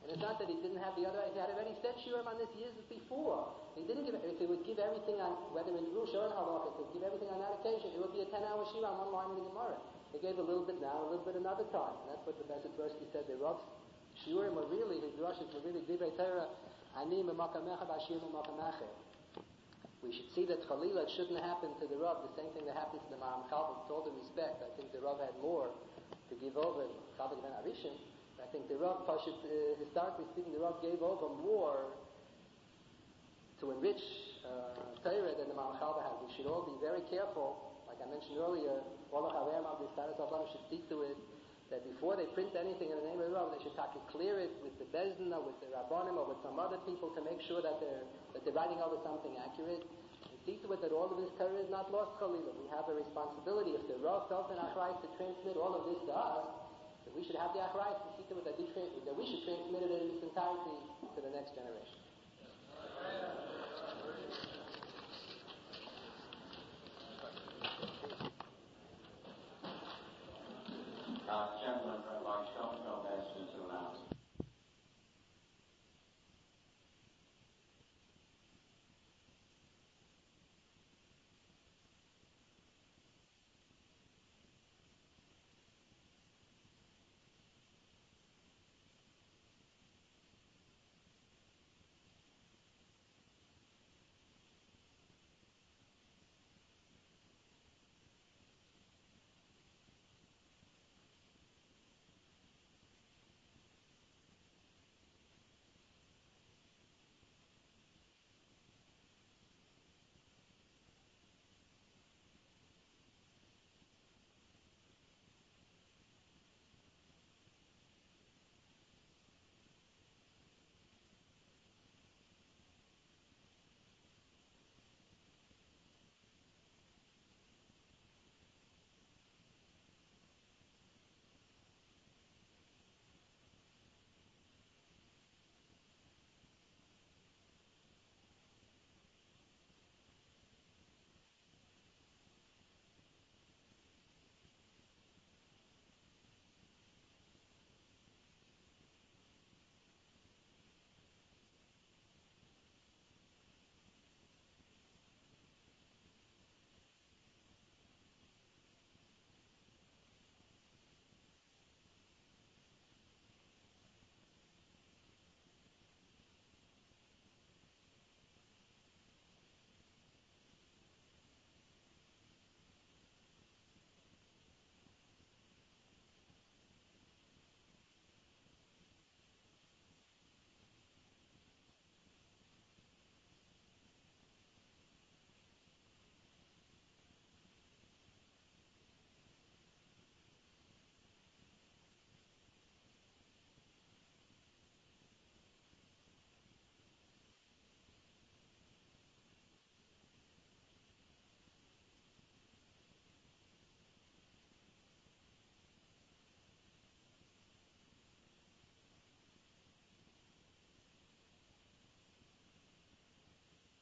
And it's not that he didn't have the other, he had already said shiurim on this years before. He didn't give, if he would give everything on, whether in Drush or in Halakha, if he would give everything on that occasion, it would be a 10-hour shiur on one line in the Gemara. He gave a little bit now, a little bit another time. And that's what the Besed Tversky said. The Rav's shiurim were really, his drushes were really Divrei Torah, ani memakamecha b'ashir memakamecha. We should see that Chalila, it shouldn't happen to the Rav, the same thing that happens to the Maram Chalvin. With all the respect, I think the Rav had more to give over, Chalvin ben Arishin. I think the Rav, historically speaking, the Rav gave over more to enrich Torah than the Maram Chalvin had. We should all be very careful, like I mentioned earlier, all the Chaverim of the Status Avon should see to it that before they print anything in the name of the Rav, they should clear it with the Bezdin or with the Rabbanim or with some other people to make sure that they're writing over something accurate. And see to it that all of this Torah is not lost, Chalila. We have a responsibility. If the Rav felt an achrayus to transmit all of this to us, then we should have the achrayus to see to it that we should transmit it in its entirety to the next generation.